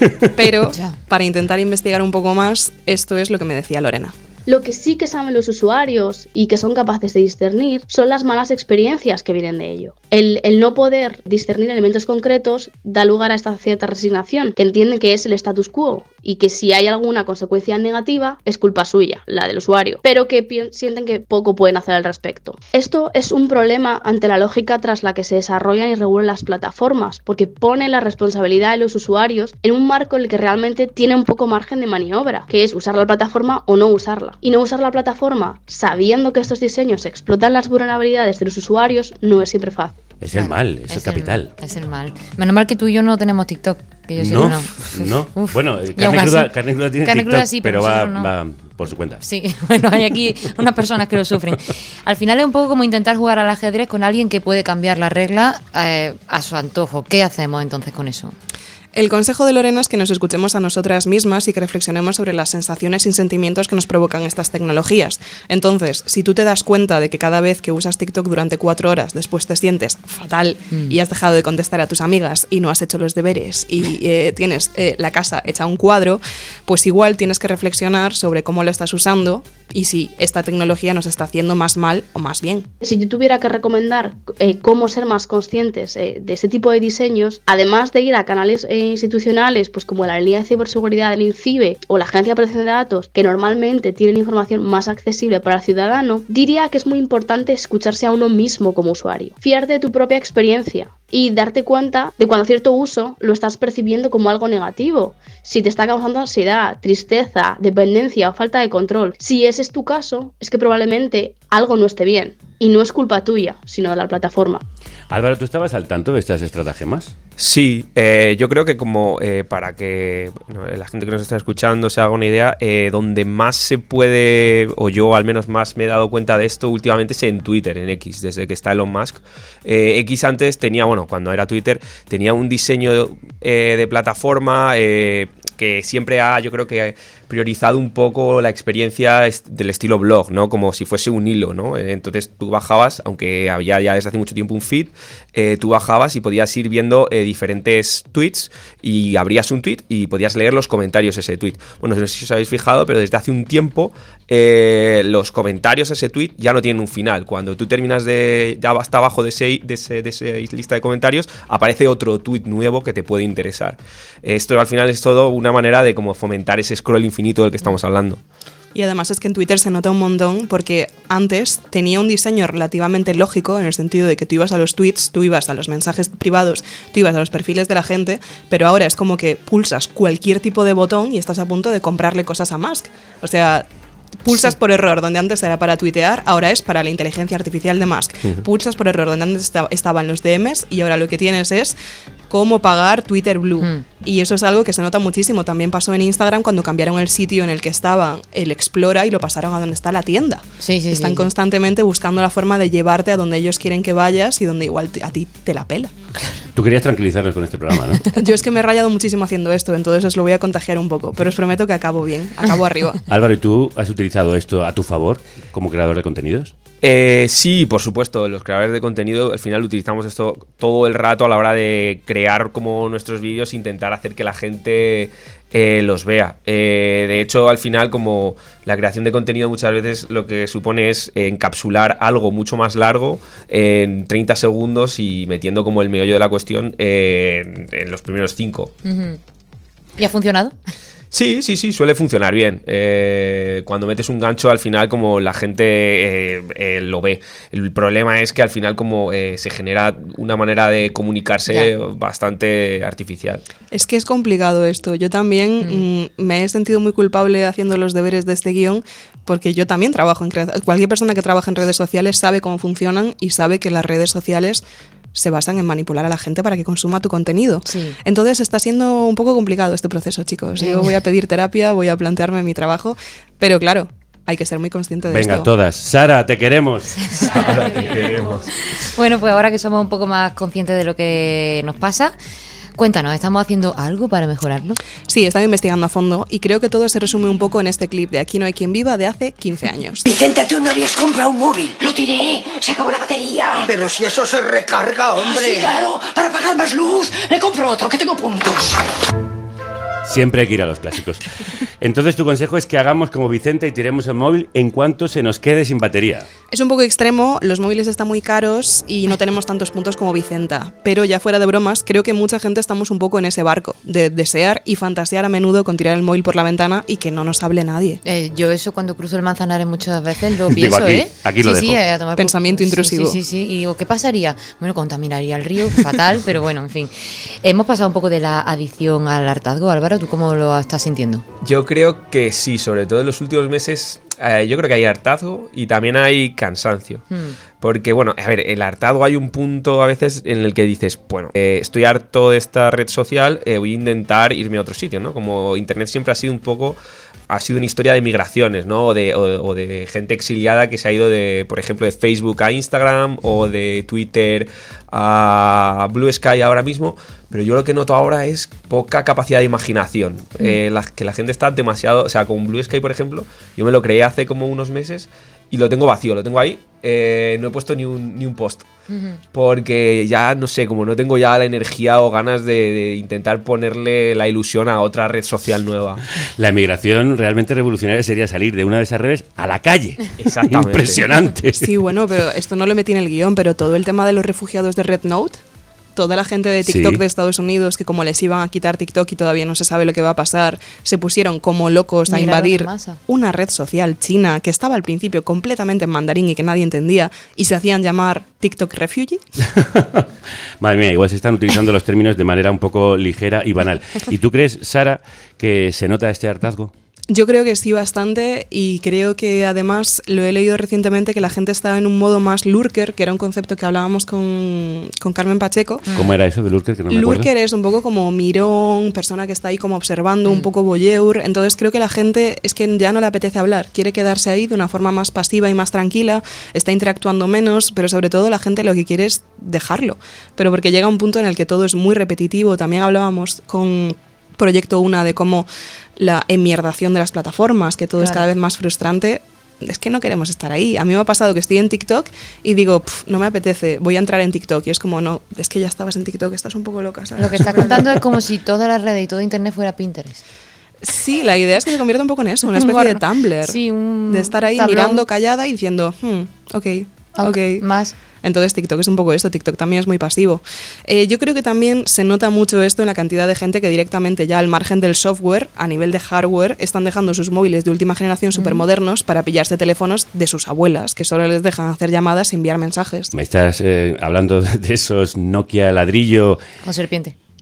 pero para intentar investigar un poco más, esto es lo que me decía Lorena. Lo que sí que saben los usuarios y que son capaces de discernir son las malas experiencias que vienen de ello. El, el no poder discernir elementos concretos da lugar a esta cierta resignación, que entienden que es el status quo y que si hay alguna consecuencia negativa es culpa suya, la del usuario, pero que pi- sienten que poco pueden hacer al respecto. Esto es un problema ante la lógica tras la que se desarrollan y regulan las plataformas, porque pone la responsabilidad de los usuarios en un marco en el que realmente tiene un poco margen de maniobra, que es usar la plataforma o no usarla. Y no usar la plataforma sabiendo que estos diseños explotan las vulnerabilidades de los usuarios no es siempre fácil. Es el mal, es, es el capital. El, es el mal. Menos mal que tú y yo no tenemos TikTok. Que yo no, sí, no. no. Uf. Bueno, Carne Cruda, Carne Cruda tiene Carne TikTok, cruda sí, pero, pero va, no. va por su cuenta. Sí, bueno, hay aquí unas personas que lo sufren. Al final es un poco como intentar jugar al ajedrez con alguien que puede cambiar la regla eh, a su antojo. ¿Qué hacemos entonces con eso? El consejo de Lorena es que nos escuchemos a nosotras mismas y que reflexionemos sobre las sensaciones y sentimientos que nos provocan estas tecnologías. Entonces, si tú te das cuenta de que cada vez que usas TikTok durante cuatro horas después te sientes fatal mm. y has dejado de contestar a tus amigas y no has hecho los deberes y eh, tienes eh, la casa hecha un cuadro, pues igual tienes que reflexionar sobre cómo lo estás usando y si esta tecnología nos está haciendo más mal o más bien. Si yo tuviera que recomendar eh, cómo ser más conscientes eh, de este tipo de diseños, además de ir a canales eh, institucionales, pues como la Línea de Ciberseguridad del INCIBE o la Agencia de Protección de Datos, que normalmente tienen información más accesible para el ciudadano, diría que es muy importante escucharse a uno mismo como usuario, fiarte de tu propia experiencia y darte cuenta de cuando cierto uso lo estás percibiendo como algo negativo, si te está causando ansiedad, tristeza, dependencia o falta de control. Si ese es tu caso, es que probablemente algo no esté bien y no es culpa tuya, sino de la plataforma. Álvaro, ¿tú estabas al tanto de estas estratagemas? Sí, eh, yo creo que como eh, para que bueno, la gente que nos está escuchando se haga una idea, eh, donde más se puede, o yo al menos más me he dado cuenta de esto últimamente es en Twitter, en X, desde que está Elon Musk. Eh, X antes tenía, bueno, cuando era Twitter, tenía un diseño eh, de plataforma eh, que siempre ha, yo creo que priorizado un poco la experiencia del estilo blog, ¿no? Como si fuese un hilo, ¿no? Entonces tú bajabas, aunque había ya desde hace mucho tiempo un feed, eh, tú bajabas y podías ir viendo eh, diferentes tweets y abrías un tweet y podías leer los comentarios de ese tweet. Bueno, no sé si os habéis fijado, pero desde hace un tiempo eh, los comentarios de ese tweet ya no tienen un final. Cuando tú terminas de, ya hasta abajo de ese, de ese, de ese lista de comentarios, aparece otro tweet nuevo que te puede interesar. Esto al final es todo una manera de como fomentar ese scroll infinito del que estamos hablando. Y además es que en Twitter se nota un montón porque antes tenía un diseño relativamente lógico en el sentido de que tú ibas a los tweets, tú ibas a los mensajes privados, tú ibas a los perfiles de la gente, pero ahora es como que pulsas cualquier tipo de botón y estás a punto de comprarle cosas a Musk. O sea, pulsas sí. por error donde antes era para tuitear, ahora es para la inteligencia artificial de Musk. Uh-huh. Pulsas por error donde antes estaba, estaban los D Ms y ahora lo que tienes es cómo pagar Twitter Blue. Mm. Y eso es algo que se nota muchísimo. También pasó en Instagram cuando cambiaron el sitio en el que estaba el Explora y lo pasaron a donde está la tienda. Sí, sí, Están sí, constantemente buscando la forma de llevarte a donde ellos quieren que vayas y donde igual te, a ti te la pela. Tú querías tranquilizarnos con este programa, ¿no? Yo es que me he rayado muchísimo haciendo esto, entonces os lo voy a contagiar un poco, pero os prometo que acabo bien, acabo arriba. Álvaro, ¿y tú has utilizado esto a tu favor como creador de contenidos? Eh, sí, por supuesto, los creadores de contenido al final utilizamos esto todo el rato a la hora de crear como nuestros vídeos, intentar hacer que la gente eh, los vea. Eh, de hecho, al final, como la creación de contenido muchas veces lo que supone es encapsular algo mucho más largo en treinta segundos y metiendo como el meollo de la cuestión eh, en, en los primeros cinco. Uh-huh. ¿Y ha funcionado? Sí, sí, sí, suele funcionar bien. Eh, cuando metes un gancho, al final como la gente eh, eh, lo ve. El problema es que al final como eh, se genera una manera de comunicarse ya. bastante artificial. Es que es complicado esto. Yo también mm. Mm, me he sentido muy culpable haciendo los deberes de este guión, porque yo también trabajo en redes. Cualquier persona que trabaja en redes sociales sabe cómo funcionan y sabe que las redes sociales se basan en manipular a la gente para que consuma tu contenido. Sí. Entonces está siendo un poco complicado este proceso, chicos. Yo voy a pedir terapia, voy a plantearme mi trabajo, pero claro, hay que ser muy consciente de Venga, esto. Venga, todas. Sara, te queremos. Sara, te queremos. Bueno, pues ahora que somos un poco más conscientes de lo que nos pasa, cuéntanos, ¿estamos haciendo algo para mejorarlo? Sí, he estado investigando a fondo y creo que todo se resume un poco en este clip de Aquí no hay quien viva de hace quince años. Vicente, tú no habías comprado un móvil. Lo tiré, se acabó la batería. Pero si eso se recarga, hombre. Sí, claro, para pagar más luz. Le compro otro, que tengo puntos. Siempre hay que ir a los clásicos. Entonces tu consejo es que hagamos como Vicente y tiremos el móvil en cuanto se nos quede sin batería. Es un poco extremo, los móviles están muy caros y no tenemos tantos puntos como Vicenta, pero ya fuera de bromas, creo que mucha gente estamos un poco en ese barco de desear y fantasear a menudo con tirar el móvil por la ventana y que no nos hable nadie. Eh, yo eso cuando cruzo el Manzanares muchas veces lo pienso, Digo, aquí, ¿eh? Aquí lo sí, dejo. Sí, a tomar Pensamiento por... intrusivo. Sí, sí, sí, sí, y digo, ¿qué pasaría? Bueno, contaminaría el río, fatal, pero bueno, en fin. Hemos pasado un poco de la adicción al hartazgo. Álvaro, ¿tú cómo lo estás sintiendo? Yo creo que sí, sobre todo en los últimos meses. Eh, yo creo que hay hartazgo y también hay cansancio. Hmm. Porque, bueno, a ver, el hartazgo hay un punto a veces en el que dices, bueno, eh, estoy harto de esta red social, eh, voy a intentar irme a otro sitio, ¿no? Como Internet siempre ha sido un poco, ha sido una historia de migraciones, ¿no? O de, o, o de gente exiliada que se ha ido de, por ejemplo, de Facebook a Instagram o de Twitter a Blue Sky ahora mismo. Pero yo lo que noto ahora es poca capacidad de imaginación. Mm. Eh, la, que la gente está demasiado... O sea, con Blue Sky, por ejemplo, yo me lo creé hace como unos meses y lo tengo vacío, lo tengo ahí. Eh, no he puesto ni un, ni un post. Uh-huh. Porque ya, no sé, como no tengo ya la energía o ganas de, de intentar ponerle la ilusión a otra red social nueva. La emigración realmente revolucionaria sería salir de una de esas redes a la calle. Exactamente. Impresionante. Sí, bueno, pero esto no lo metí en el guión, pero todo el tema de los refugiados de Red Note... Toda la gente de TikTok sí. de Estados Unidos, que como les iban a quitar TikTok y todavía no se sabe lo que va a pasar, se pusieron como locos a invadir una red social china que estaba al principio completamente en mandarín y que nadie entendía y se hacían llamar TikTok Refugee. Madre mía, igual se están utilizando los términos de manera un poco ligera y banal. ¿Y tú crees, Sara, que se nota este hartazgo? Yo creo que sí, bastante, y creo que además lo he leído recientemente que la gente está en un modo más lurker, que era un concepto que hablábamos con, con Carmen Pacheco. ¿Cómo era eso de lurker? Que no me lurker acuerdo. Es un poco como mirón, persona que está ahí como observando, mm. un poco voyeur. Entonces creo que la gente es que ya no le apetece hablar, quiere quedarse ahí de una forma más pasiva y más tranquila, está interactuando menos, pero sobre todo la gente lo que quiere es dejarlo. Pero porque llega un punto en el que todo es muy repetitivo. También hablábamos con Proyecto Una de cómo la enmierdación de las plataformas, que todo claro. es cada vez más frustrante. Es que no queremos estar ahí. A mí me ha pasado que estoy en TikTok y digo, no me apetece, voy a entrar en TikTok. Y es como, no, es que ya estabas en TikTok, estás un poco loca, ¿sabes? Lo que está contando es como si toda la red y todo Internet fuera Pinterest. Sí, la idea es que se convierta un poco en eso, una especie de Tumblr. Sí, un de estar ahí tablón. mirando callada y diciendo, hmm, ok, ok. okay. Más. Entonces TikTok es un poco esto, TikTok también es muy pasivo. Eh, yo creo que también se nota mucho esto en la cantidad de gente que directamente ya al margen del software, a nivel de hardware, están dejando sus móviles de última generación súper modernos para pillarse teléfonos de sus abuelas, que solo les dejan hacer llamadas y enviar mensajes. Me estás eh, hablando de esos Nokia ladrillo. Con serpiente.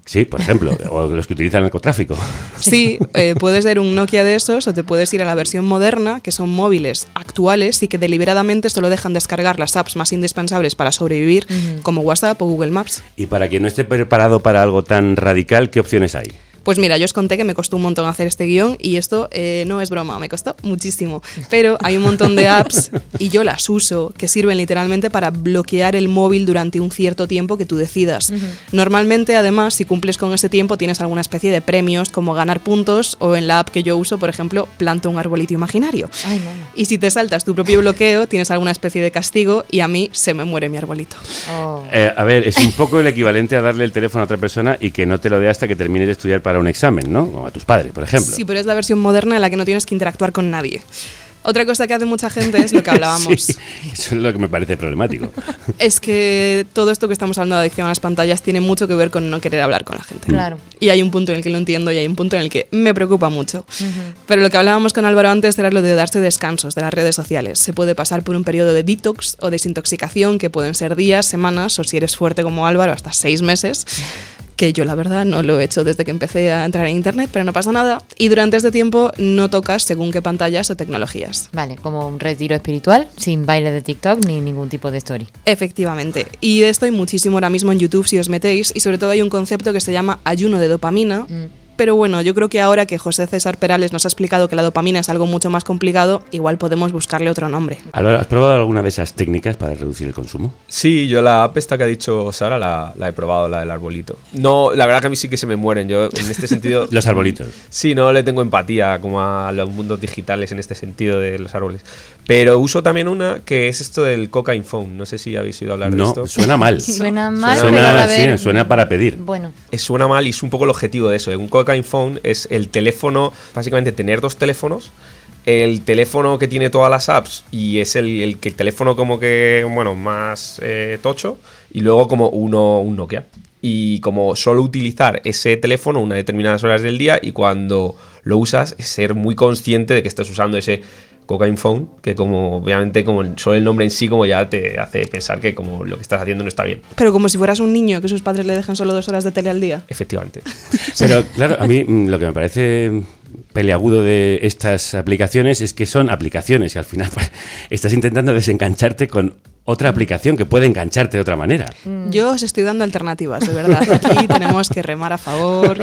Sí, por ejemplo, o los que utilizan el narcotráfico. Sí, eh, puedes ser un Nokia de esos o te puedes ir a la versión moderna, que son móviles actuales y que deliberadamente solo dejan descargar las apps más indispensables para sobrevivir, uh-huh. como WhatsApp o Google Maps. Y para quien no esté preparado para algo tan radical, ¿qué opciones hay? Pues mira, yo os conté que me costó un montón hacer este guión y esto eh, no es broma, me costó muchísimo. Pero hay un montón de apps y yo las uso que sirven literalmente para bloquear el móvil durante un cierto tiempo que tú decidas. Uh-huh. Normalmente, además, si cumples con ese tiempo, tienes alguna especie de premios como ganar puntos o en la app que yo uso, por ejemplo, planto un arbolito imaginario. Ay, no. Y si te saltas tu propio bloqueo, tienes alguna especie de castigo y a mí se me muere mi arbolito. Oh. Eh, a ver, es un poco el equivalente a darle el teléfono a otra persona y que no te lo dé hasta que termines de estudiar para un examen, ¿no? O a tus padres, por ejemplo. Sí, pero es la versión moderna en la que no tienes que interactuar con nadie. Otra cosa que hace mucha gente es lo que hablábamos. Sí, eso es lo que me parece problemático. Es que todo esto que estamos hablando de adicción a las pantallas tiene mucho que ver con no querer hablar con la gente. Claro. Y hay un punto en el que lo entiendo y hay un punto en el que me preocupa mucho. Uh-huh. Pero lo que hablábamos con Álvaro antes era lo de darse descansos de las redes sociales. Se puede pasar por un periodo de detox o desintoxicación que pueden ser días, semanas o si eres fuerte como Álvaro, hasta seis meses. Que yo la verdad no lo he hecho desde que empecé a entrar en internet, pero no pasa nada. Y durante este tiempo no tocas según qué pantallas o tecnologías. Vale, como un retiro espiritual, sin baile de TikTok ni ningún tipo de story. Efectivamente. Y de esto hay muchísimo ahora mismo en YouTube si os metéis, y sobre todo hay un concepto que se llama ayuno de dopamina. Mm. Pero bueno, yo creo que ahora que José César Perales nos ha explicado que la dopamina es algo mucho más complicado, igual podemos buscarle otro nombre. Álvaro, ¿has probado alguna de esas técnicas para reducir el consumo? Sí, yo la app esta que ha dicho Sara la, la he probado, la del arbolito. No, la verdad que a mí sí que se me mueren. Yo en este sentido... Los arbolitos. Sí, no le tengo empatía como a los mundos digitales en este sentido de los árboles. Pero uso también una que es esto del cocaine phone. No sé si habéis oído hablar no, de esto. Suena mal. Suena mal, suena, pero a ver, ver, sí, suena para pedir. Bueno. Es, suena mal y es un poco el objetivo de eso. Un cocaine phone es el teléfono, básicamente tener dos teléfonos. El teléfono que tiene todas las apps y es el, el, el teléfono como que, bueno, más eh, tocho. Y luego como uno, un Nokia. Y como solo utilizar ese teléfono unas determinadas horas del día y cuando lo usas ser muy consciente de que estás usando ese cocaine phone, que como obviamente como el, solo el nombre en sí como ya te hace pensar que como lo que estás haciendo no está bien. Pero como si fueras un niño que sus padres le dejan solo dos horas de tele al día. Efectivamente. Pero claro, a mí lo que me parece peleagudo de estas aplicaciones es que son aplicaciones y al final pues, estás intentando desengancharte con otra aplicación que puede engancharte de otra manera. Yo os estoy dando alternativas, de verdad. Aquí tenemos que remar a favor.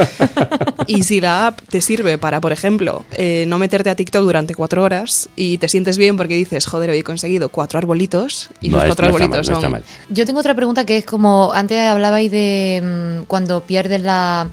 Y si la app te sirve para, por ejemplo, eh, no meterte a TikTok durante cuatro horas y te sientes bien porque dices, joder, hoy he conseguido cuatro arbolitos y no, los cuatro no arbolitos mal, no son... Yo tengo otra pregunta que es como, antes hablabais de mmm, cuando pierdes la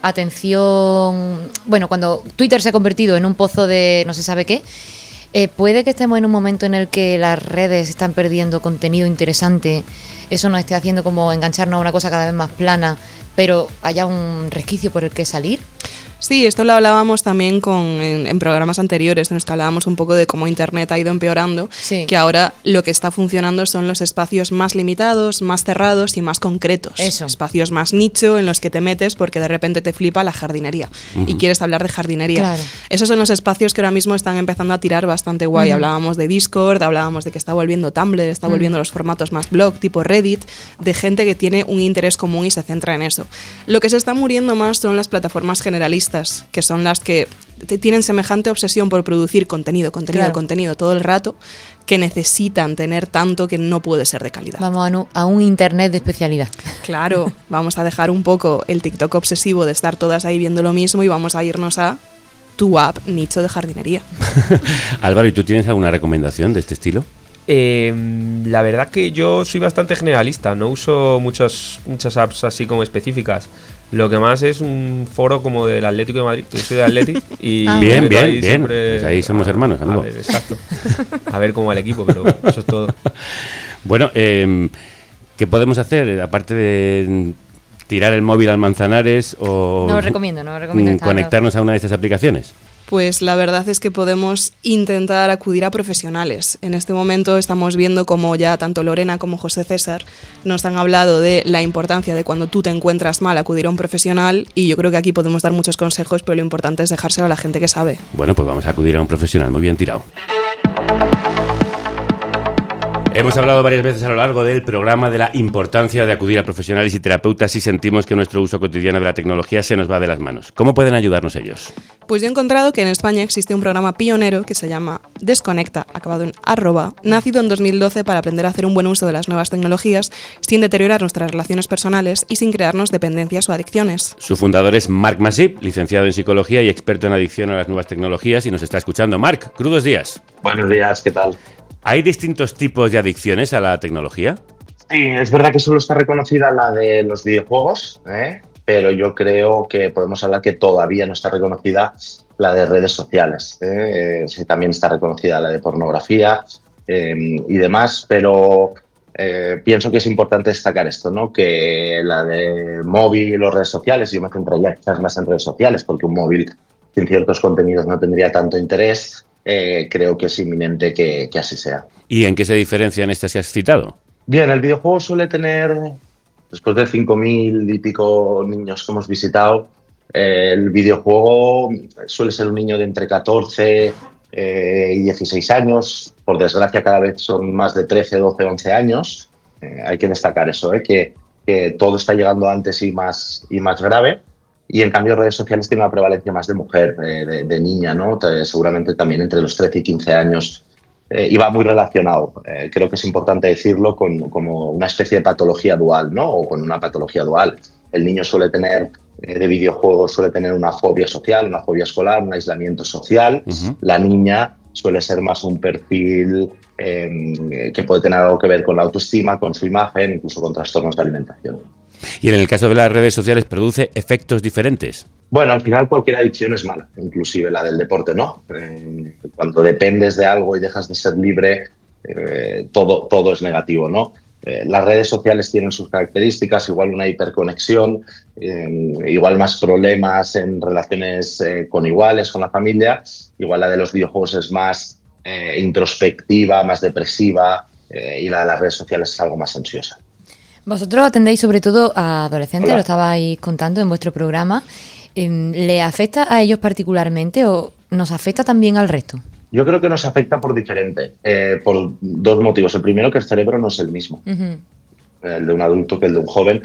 atención, bueno, cuando Twitter se ha convertido en un pozo de no se sabe qué. Eh, puede que estemos en un momento en el que las redes están perdiendo contenido interesante, eso nos esté haciendo como engancharnos a una cosa cada vez más plana, pero haya un resquicio por el que salir. Sí, esto lo hablábamos también con, en, en programas anteriores, en los que hablábamos un poco de cómo Internet ha ido empeorando, sí. Que ahora lo que está funcionando son los espacios más limitados, más cerrados y más concretos. Eso. Espacios más nicho en los que te metes porque de repente te flipa la jardinería uh-huh. y quieres hablar de jardinería. Claro. Esos son los espacios que ahora mismo están empezando a tirar bastante guay. Uh-huh. Hablábamos de Discord, hablábamos de que está volviendo Tumblr, está uh-huh. volviendo los formatos más blog, tipo Reddit, de gente que tiene un interés común y se centra en eso. Lo que se está muriendo más son las plataformas generalistas, que son las que tienen semejante obsesión por producir contenido, contenido, claro. contenido todo el rato, que necesitan tener tanto que no puede ser de calidad. Vamos a un, a un internet de especialidad. Claro, vamos a dejar un poco el TikTok obsesivo de estar todas ahí viendo lo mismo y vamos a irnos a tu app nicho de jardinería. Álvaro, ¿y tú tienes alguna recomendación de este estilo? Eh, la verdad que yo soy bastante generalista, no uso muchas, muchas apps así como específicas. Lo que más es un foro como del Atlético de Madrid, que yo soy de Atlético y ah, bien, bien, ahí bien. Siempre, pues ahí somos hermanos, amigo. A ver, exacto. A ver cómo va el equipo, pero eso es todo. Bueno, eh, ¿qué podemos hacer aparte de tirar el móvil al Manzanares o no lo recomiendo, no lo recomiendo conectarnos a una de estas aplicaciones? Pues la verdad es que podemos intentar acudir a profesionales. En este momento estamos viendo como ya tanto Lorena como José César nos han hablado de la importancia de cuando tú te encuentras mal acudir a un profesional y yo creo que aquí podemos dar muchos consejos, pero lo importante es dejárselo a la gente que sabe. Bueno, pues vamos a acudir a un profesional, muy bien tirado. Hemos hablado varias veces a lo largo del programa de la importancia de acudir a profesionales y terapeutas si sentimos que nuestro uso cotidiano de la tecnología se nos va de las manos. ¿Cómo pueden ayudarnos ellos? Pues yo he encontrado que en España existe un programa pionero que se llama Desconecta, acabado en arroba, nacido en dos mil doce para aprender a hacer un buen uso de las nuevas tecnologías sin deteriorar nuestras relaciones personales y sin crearnos dependencias o adicciones. Su fundador es Marc Masip, licenciado en psicología y experto en adicción a las nuevas tecnologías, y nos está escuchando. Marc, crudos días. Buenos días, ¿qué tal? ¿Hay distintos tipos de adicciones a la tecnología? Sí, es verdad que solo está reconocida la de los videojuegos, ¿eh? Pero yo creo que podemos hablar que todavía no está reconocida la de redes sociales. ¿eh? Eh, sí, también está reconocida la de pornografía eh, y demás, pero eh, pienso que es importante destacar esto, ¿no? Que la de móvil o redes sociales, yo me centraría quizás más en redes sociales, porque un móvil sin ciertos contenidos no tendría tanto interés. Eh, creo que es inminente que, que así sea. ¿Y en qué se diferencian estas que has citado? Bien, el videojuego suele tener, después de cinco mil y pico niños que hemos visitado, eh, el videojuego suele ser un niño de entre catorce eh, y dieciséis años. Por desgracia, cada vez son más de trece, doce, once años. Eh, hay que destacar eso, eh, que, que todo está llegando antes y más, y más grave. Y en cambio redes sociales tienen una prevalencia más de mujer, eh, de, de niña, ¿no? Seguramente también entre los trece y quince años. Eh, y va muy relacionado, eh, creo que es importante decirlo, con como una especie de patología dual, ¿no? O con una patología dual. El niño suele tener, eh, de videojuegos, suele tener una fobia social, una fobia escolar, un aislamiento social. Uh-huh. La niña suele ser más un perfil eh, que puede tener algo que ver con la autoestima, con su imagen, incluso con trastornos de alimentación. ¿Y en el caso de las redes sociales produce efectos diferentes? Bueno, al final cualquier adicción es mala, inclusive la del deporte, ¿no? Eh, cuando dependes de algo y dejas de ser libre, eh, todo, todo es negativo, ¿no? Eh, las redes sociales tienen sus características, igual una hiperconexión, eh, igual más problemas en relaciones eh, con iguales, con la familia, igual la de los videojuegos es más eh, introspectiva, más depresiva, eh, y la de las redes sociales es algo más ansiosa. Vosotros atendéis sobre todo a adolescentes, Hola. Lo estabais contando en vuestro programa. ¿Le afecta a ellos particularmente o nos afecta también al resto? Yo creo que nos afecta por diferente, eh, por dos motivos. El primero, que el cerebro no es el mismo. Uh-huh. El de un adulto que el de un joven.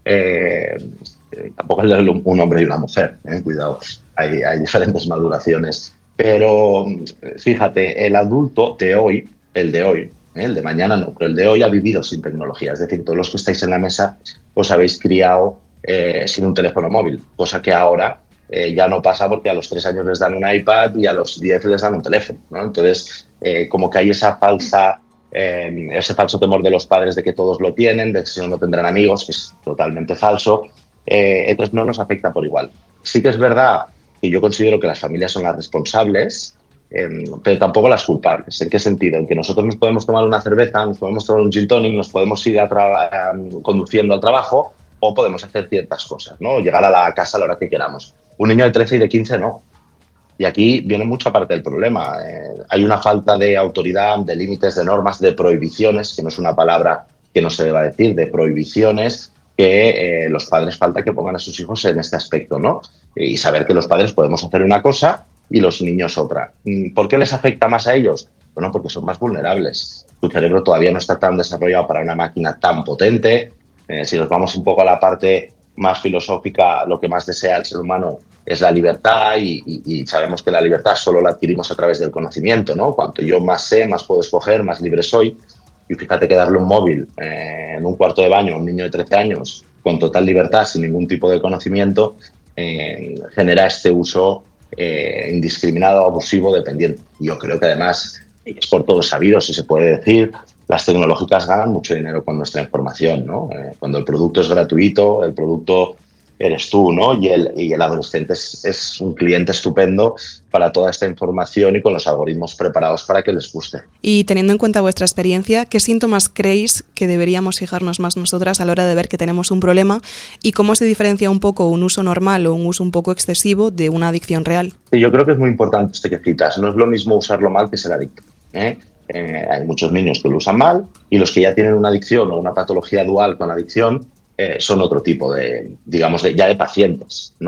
Eh, tampoco el de un hombre y una mujer, eh, cuidado. Hay, hay diferentes maduraciones. Pero fíjate, el adulto de hoy, el de hoy, el de mañana no, pero el de hoy ha vivido sin tecnología. Es decir, todos los que estáis en la mesa os habéis criado eh, sin un teléfono móvil, cosa que ahora eh, ya no pasa porque a los tres años les dan un iPad y a los diez les dan un teléfono, ¿no? Entonces, eh, como que hay esa falsa, eh, ese falso temor de los padres de que todos lo tienen, de que si no, no tendrán amigos, que es totalmente falso. Eh, entonces, no nos afecta por igual. Sí que es verdad que yo considero que las familias son las responsables, Eh, pero tampoco las culpables. ¿En qué sentido? En que nosotros nos podemos tomar una cerveza, nos podemos tomar un gin tonic, nos podemos ir a tra- um, conduciendo al trabajo o podemos hacer ciertas cosas, ¿no? Llegar a la casa a la hora que queramos. Un niño de trece y de quince no. Y aquí viene mucha parte del problema. Eh, hay una falta de autoridad, de límites, de normas, de prohibiciones, que no es una palabra que no se deba decir, de prohibiciones que eh, los padres falta que pongan a sus hijos en este aspecto, ¿no? Y saber que los padres podemos hacer una cosa y los niños otra. ¿Por qué les afecta más a ellos? Bueno, porque son más vulnerables. Tu cerebro todavía no está tan desarrollado para una máquina tan potente. Eh, si nos vamos un poco a la parte más filosófica, lo que más desea el ser humano es la libertad y, y, y sabemos que la libertad solo la adquirimos a través del conocimiento, ¿no? Cuanto yo más sé, más puedo escoger, más libre soy. Y fíjate que darle un móvil eh, en un cuarto de baño a un niño de trece años con total libertad, sin ningún tipo de conocimiento, eh, genera este uso Eh, indiscriminado, abusivo, dependiente. Yo creo que además, es por todos sabido, si se puede decir, las tecnológicas ganan mucho dinero con nuestra información, ¿no? Eh, cuando el producto es gratuito, el producto eres tú, ¿no? Y el, y el adolescente es, es un cliente estupendo para toda esta información y con los algoritmos preparados para que les guste. Y teniendo en cuenta vuestra experiencia, ¿qué síntomas creéis que deberíamos fijarnos más nosotras a la hora de ver que tenemos un problema y cómo se diferencia un poco un uso normal o un uso un poco excesivo de una adicción real? Sí, yo creo que es muy importante este que citas. No es lo mismo usarlo mal que ser adicto, ¿eh? Eh, hay muchos niños que lo usan mal y los que ya tienen una adicción o una patología dual con adicción eh, son otro tipo de, digamos, de, ya de pacientes, ¿no?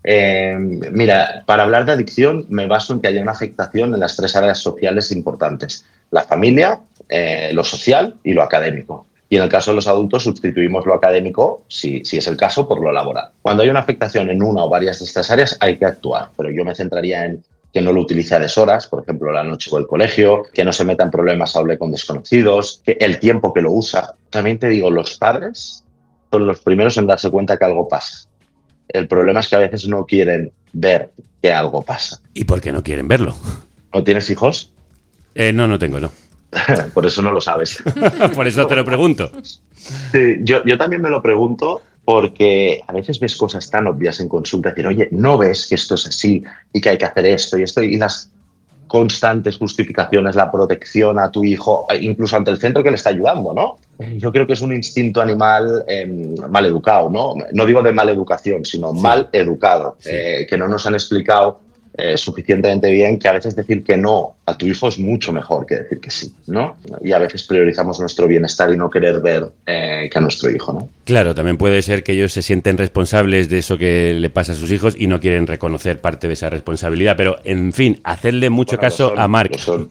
Eh, mira, para hablar de adicción me baso en que haya una afectación en las tres áreas sociales importantes. La familia, eh, lo social y lo académico. Y en el caso de los adultos sustituimos lo académico, si, si es el caso, por lo laboral. Cuando hay una afectación en una o varias de estas áreas hay que actuar, pero yo me centraría en que no lo utilice a deshoras, por ejemplo, la noche o el colegio, que no se meta en problemas, hable con desconocidos, que el tiempo que lo usa. También te digo, los padres son los primeros en darse cuenta que algo pasa. El problema es que a veces no quieren ver que algo pasa. ¿Y por qué no quieren verlo? ¿No tienes hijos? Eh, no, no tengo, no. Por eso no lo sabes. Por eso te lo pregunto. Sí, yo, yo también me lo pregunto porque a veces ves cosas tan obvias en consulta, decir, oye, ¿no ves que esto es así y que hay que hacer esto y esto? Y las constantes justificaciones, la protección a tu hijo, incluso ante el centro que le está ayudando, ¿no? Yo creo que es un instinto animal eh, mal educado, ¿no? No digo de mala educación, sino sí. mal educado, sí. eh, que no nos han explicado eh, suficientemente bien que a veces decir que no a tu hijo es mucho mejor que decir que sí, ¿no? Y a veces priorizamos nuestro bienestar y no querer ver eh, que a nuestro hijo, ¿no? Claro, también puede ser que ellos se sienten responsables de eso que le pasa a sus hijos y no quieren reconocer parte de esa responsabilidad, pero en fin, hacerle mucho bueno, caso son, a Marc. Lo son.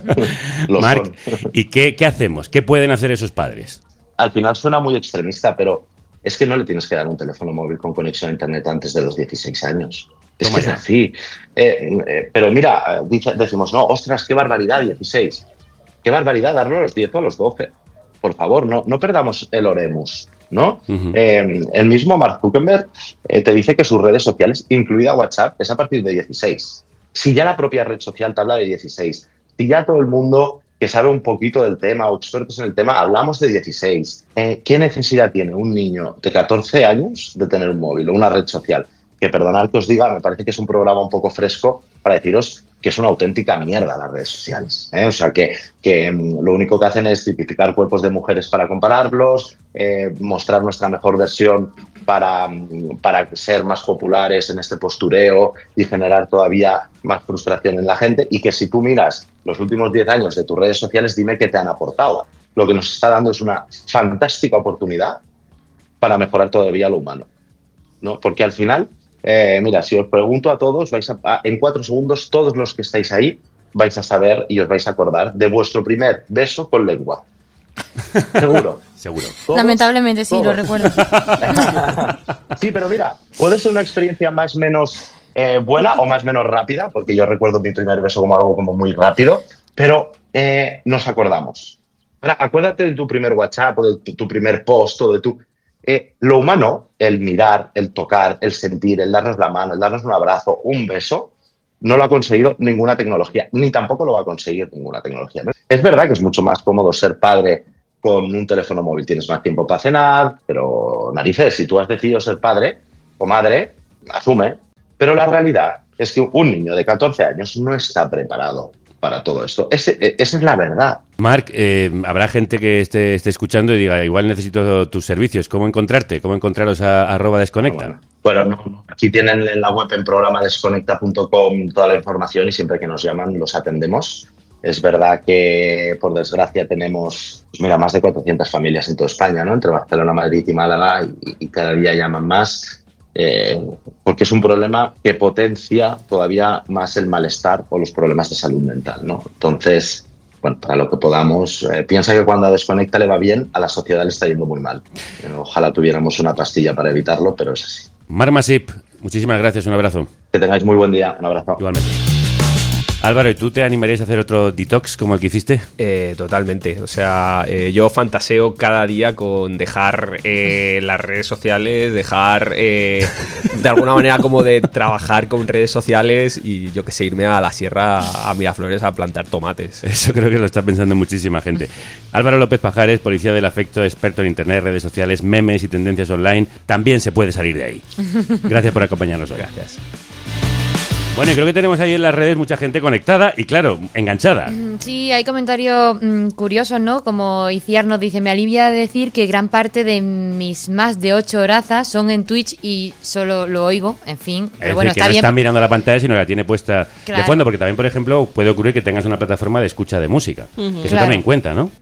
Marc, ¿y qué, qué hacemos? ¿Qué pueden hacer esos padres? Al final suena muy extremista, pero es que no le tienes que dar un teléfono móvil con conexión a internet antes de los dieciséis años. Es que es así. Eh, eh, pero mira, dice, decimos, no, ostras, qué barbaridad, dieciséis. Qué barbaridad darlo a los diez o a los doce. Por favor, no, no perdamos el oremus, ¿no? Uh-huh. eh, el mismo Mark Zuckerberg eh, te dice que sus redes sociales, incluida WhatsApp, es a partir de dieciséis. Si ya la propia red social te habla de dieciséis, si ya todo el mundo que sabe un poquito del tema o expertos en el tema, hablamos de dieciséis. Eh, ¿Qué necesidad tiene un niño de catorce años de tener un móvil o una red social? Que perdonad que os diga, me parece que es un programa un poco fresco para deciros que es una auténtica mierda las redes sociales, ¿eh? O sea, que, que lo único que hacen es tipificar cuerpos de mujeres para compararlos, eh, mostrar nuestra mejor versión para, para ser más populares en este postureo y generar todavía más frustración en la gente, y que si tú miras los últimos diez años de tus redes sociales, dime qué te han aportado. Lo que nos está dando es una fantástica oportunidad para mejorar todavía lo humano, ¿no? Porque al final... Eh, mira, si os pregunto a todos, vais a, a, en cuatro segundos, todos los que estáis ahí vais a saber y os vais a acordar de vuestro primer beso con lengua. Seguro. Seguro. ¿Todos? Lamentablemente sí, todos. Lo recuerdo. Sí, pero mira, puede ser una experiencia más o menos eh, buena o más o menos rápida, porque yo recuerdo mi primer beso como algo como muy rápido, pero eh, nos acordamos. Ahora, acuérdate de tu primer WhatsApp o de tu, tu primer post o de tu... Eh, lo humano, el mirar, el tocar, el sentir, el darnos la mano, el darnos un abrazo, un beso, no lo ha conseguido ninguna tecnología, ni tampoco lo va a conseguir ninguna tecnología, ¿no? Es verdad que es mucho más cómodo ser padre con un teléfono móvil, tienes más tiempo para cenar, pero narices, si tú has decidido ser padre o madre, asume. Pero la realidad es que un niño de catorce años no está preparado para todo esto. Ese, esa es la verdad. Marc, eh, habrá gente que esté, esté escuchando y diga, igual necesito tus servicios. ¿Cómo encontrarte? ¿Cómo encontraros a, a arroba desconecta? Bueno, bueno no, aquí tienen en la web en programa desconecta punto com toda la información y siempre que nos llaman los atendemos. Es verdad que, por desgracia, tenemos pues mira, más de cuatrocientas familias en toda España, ¿no? Entre Barcelona, Madrid y Málaga, y, y cada día llaman más. Eh, porque es un problema que potencia todavía más el malestar o los problemas de salud mental, ¿no? Entonces, bueno, para lo que podamos, eh, piensa que cuando a Desconecta le va bien, a la sociedad le está yendo muy mal. Eh, ojalá tuviéramos una pastilla para evitarlo, pero es así. Marc Masip, muchísimas gracias, un abrazo. Que tengáis muy buen día, un abrazo. Igualmente. Álvaro, ¿y tú te animarías a hacer otro detox como el que hiciste? Eh, totalmente. O sea, eh, yo fantaseo cada día con dejar eh, las redes sociales, dejar eh, de alguna manera como de trabajar con redes sociales y yo que sé, irme a la sierra a Miraflores a plantar tomates. Eso creo que lo está pensando muchísima gente. Álvaro López Pajares, policía del afecto, experto en internet, redes sociales, memes y tendencias online. También se puede salir de ahí. Gracias por acompañarnos hoy. Gracias. Bueno, y creo que tenemos ahí en las redes mucha gente conectada y, claro, enganchada. Sí, hay comentarios mmm, curiosos, ¿no? Como Iciar nos dice, me alivia decir que gran parte de mis más de ocho horazas son en Twitch y solo lo oigo, en fin. Pero es bueno, decir, que está no bien. está mirando la pantalla, sino que la tiene puesta Claro. de fondo, porque también, por ejemplo, puede ocurrir que tengas una plataforma de escucha de música. Ujú. Eso Claro. también cuenta, ¿no?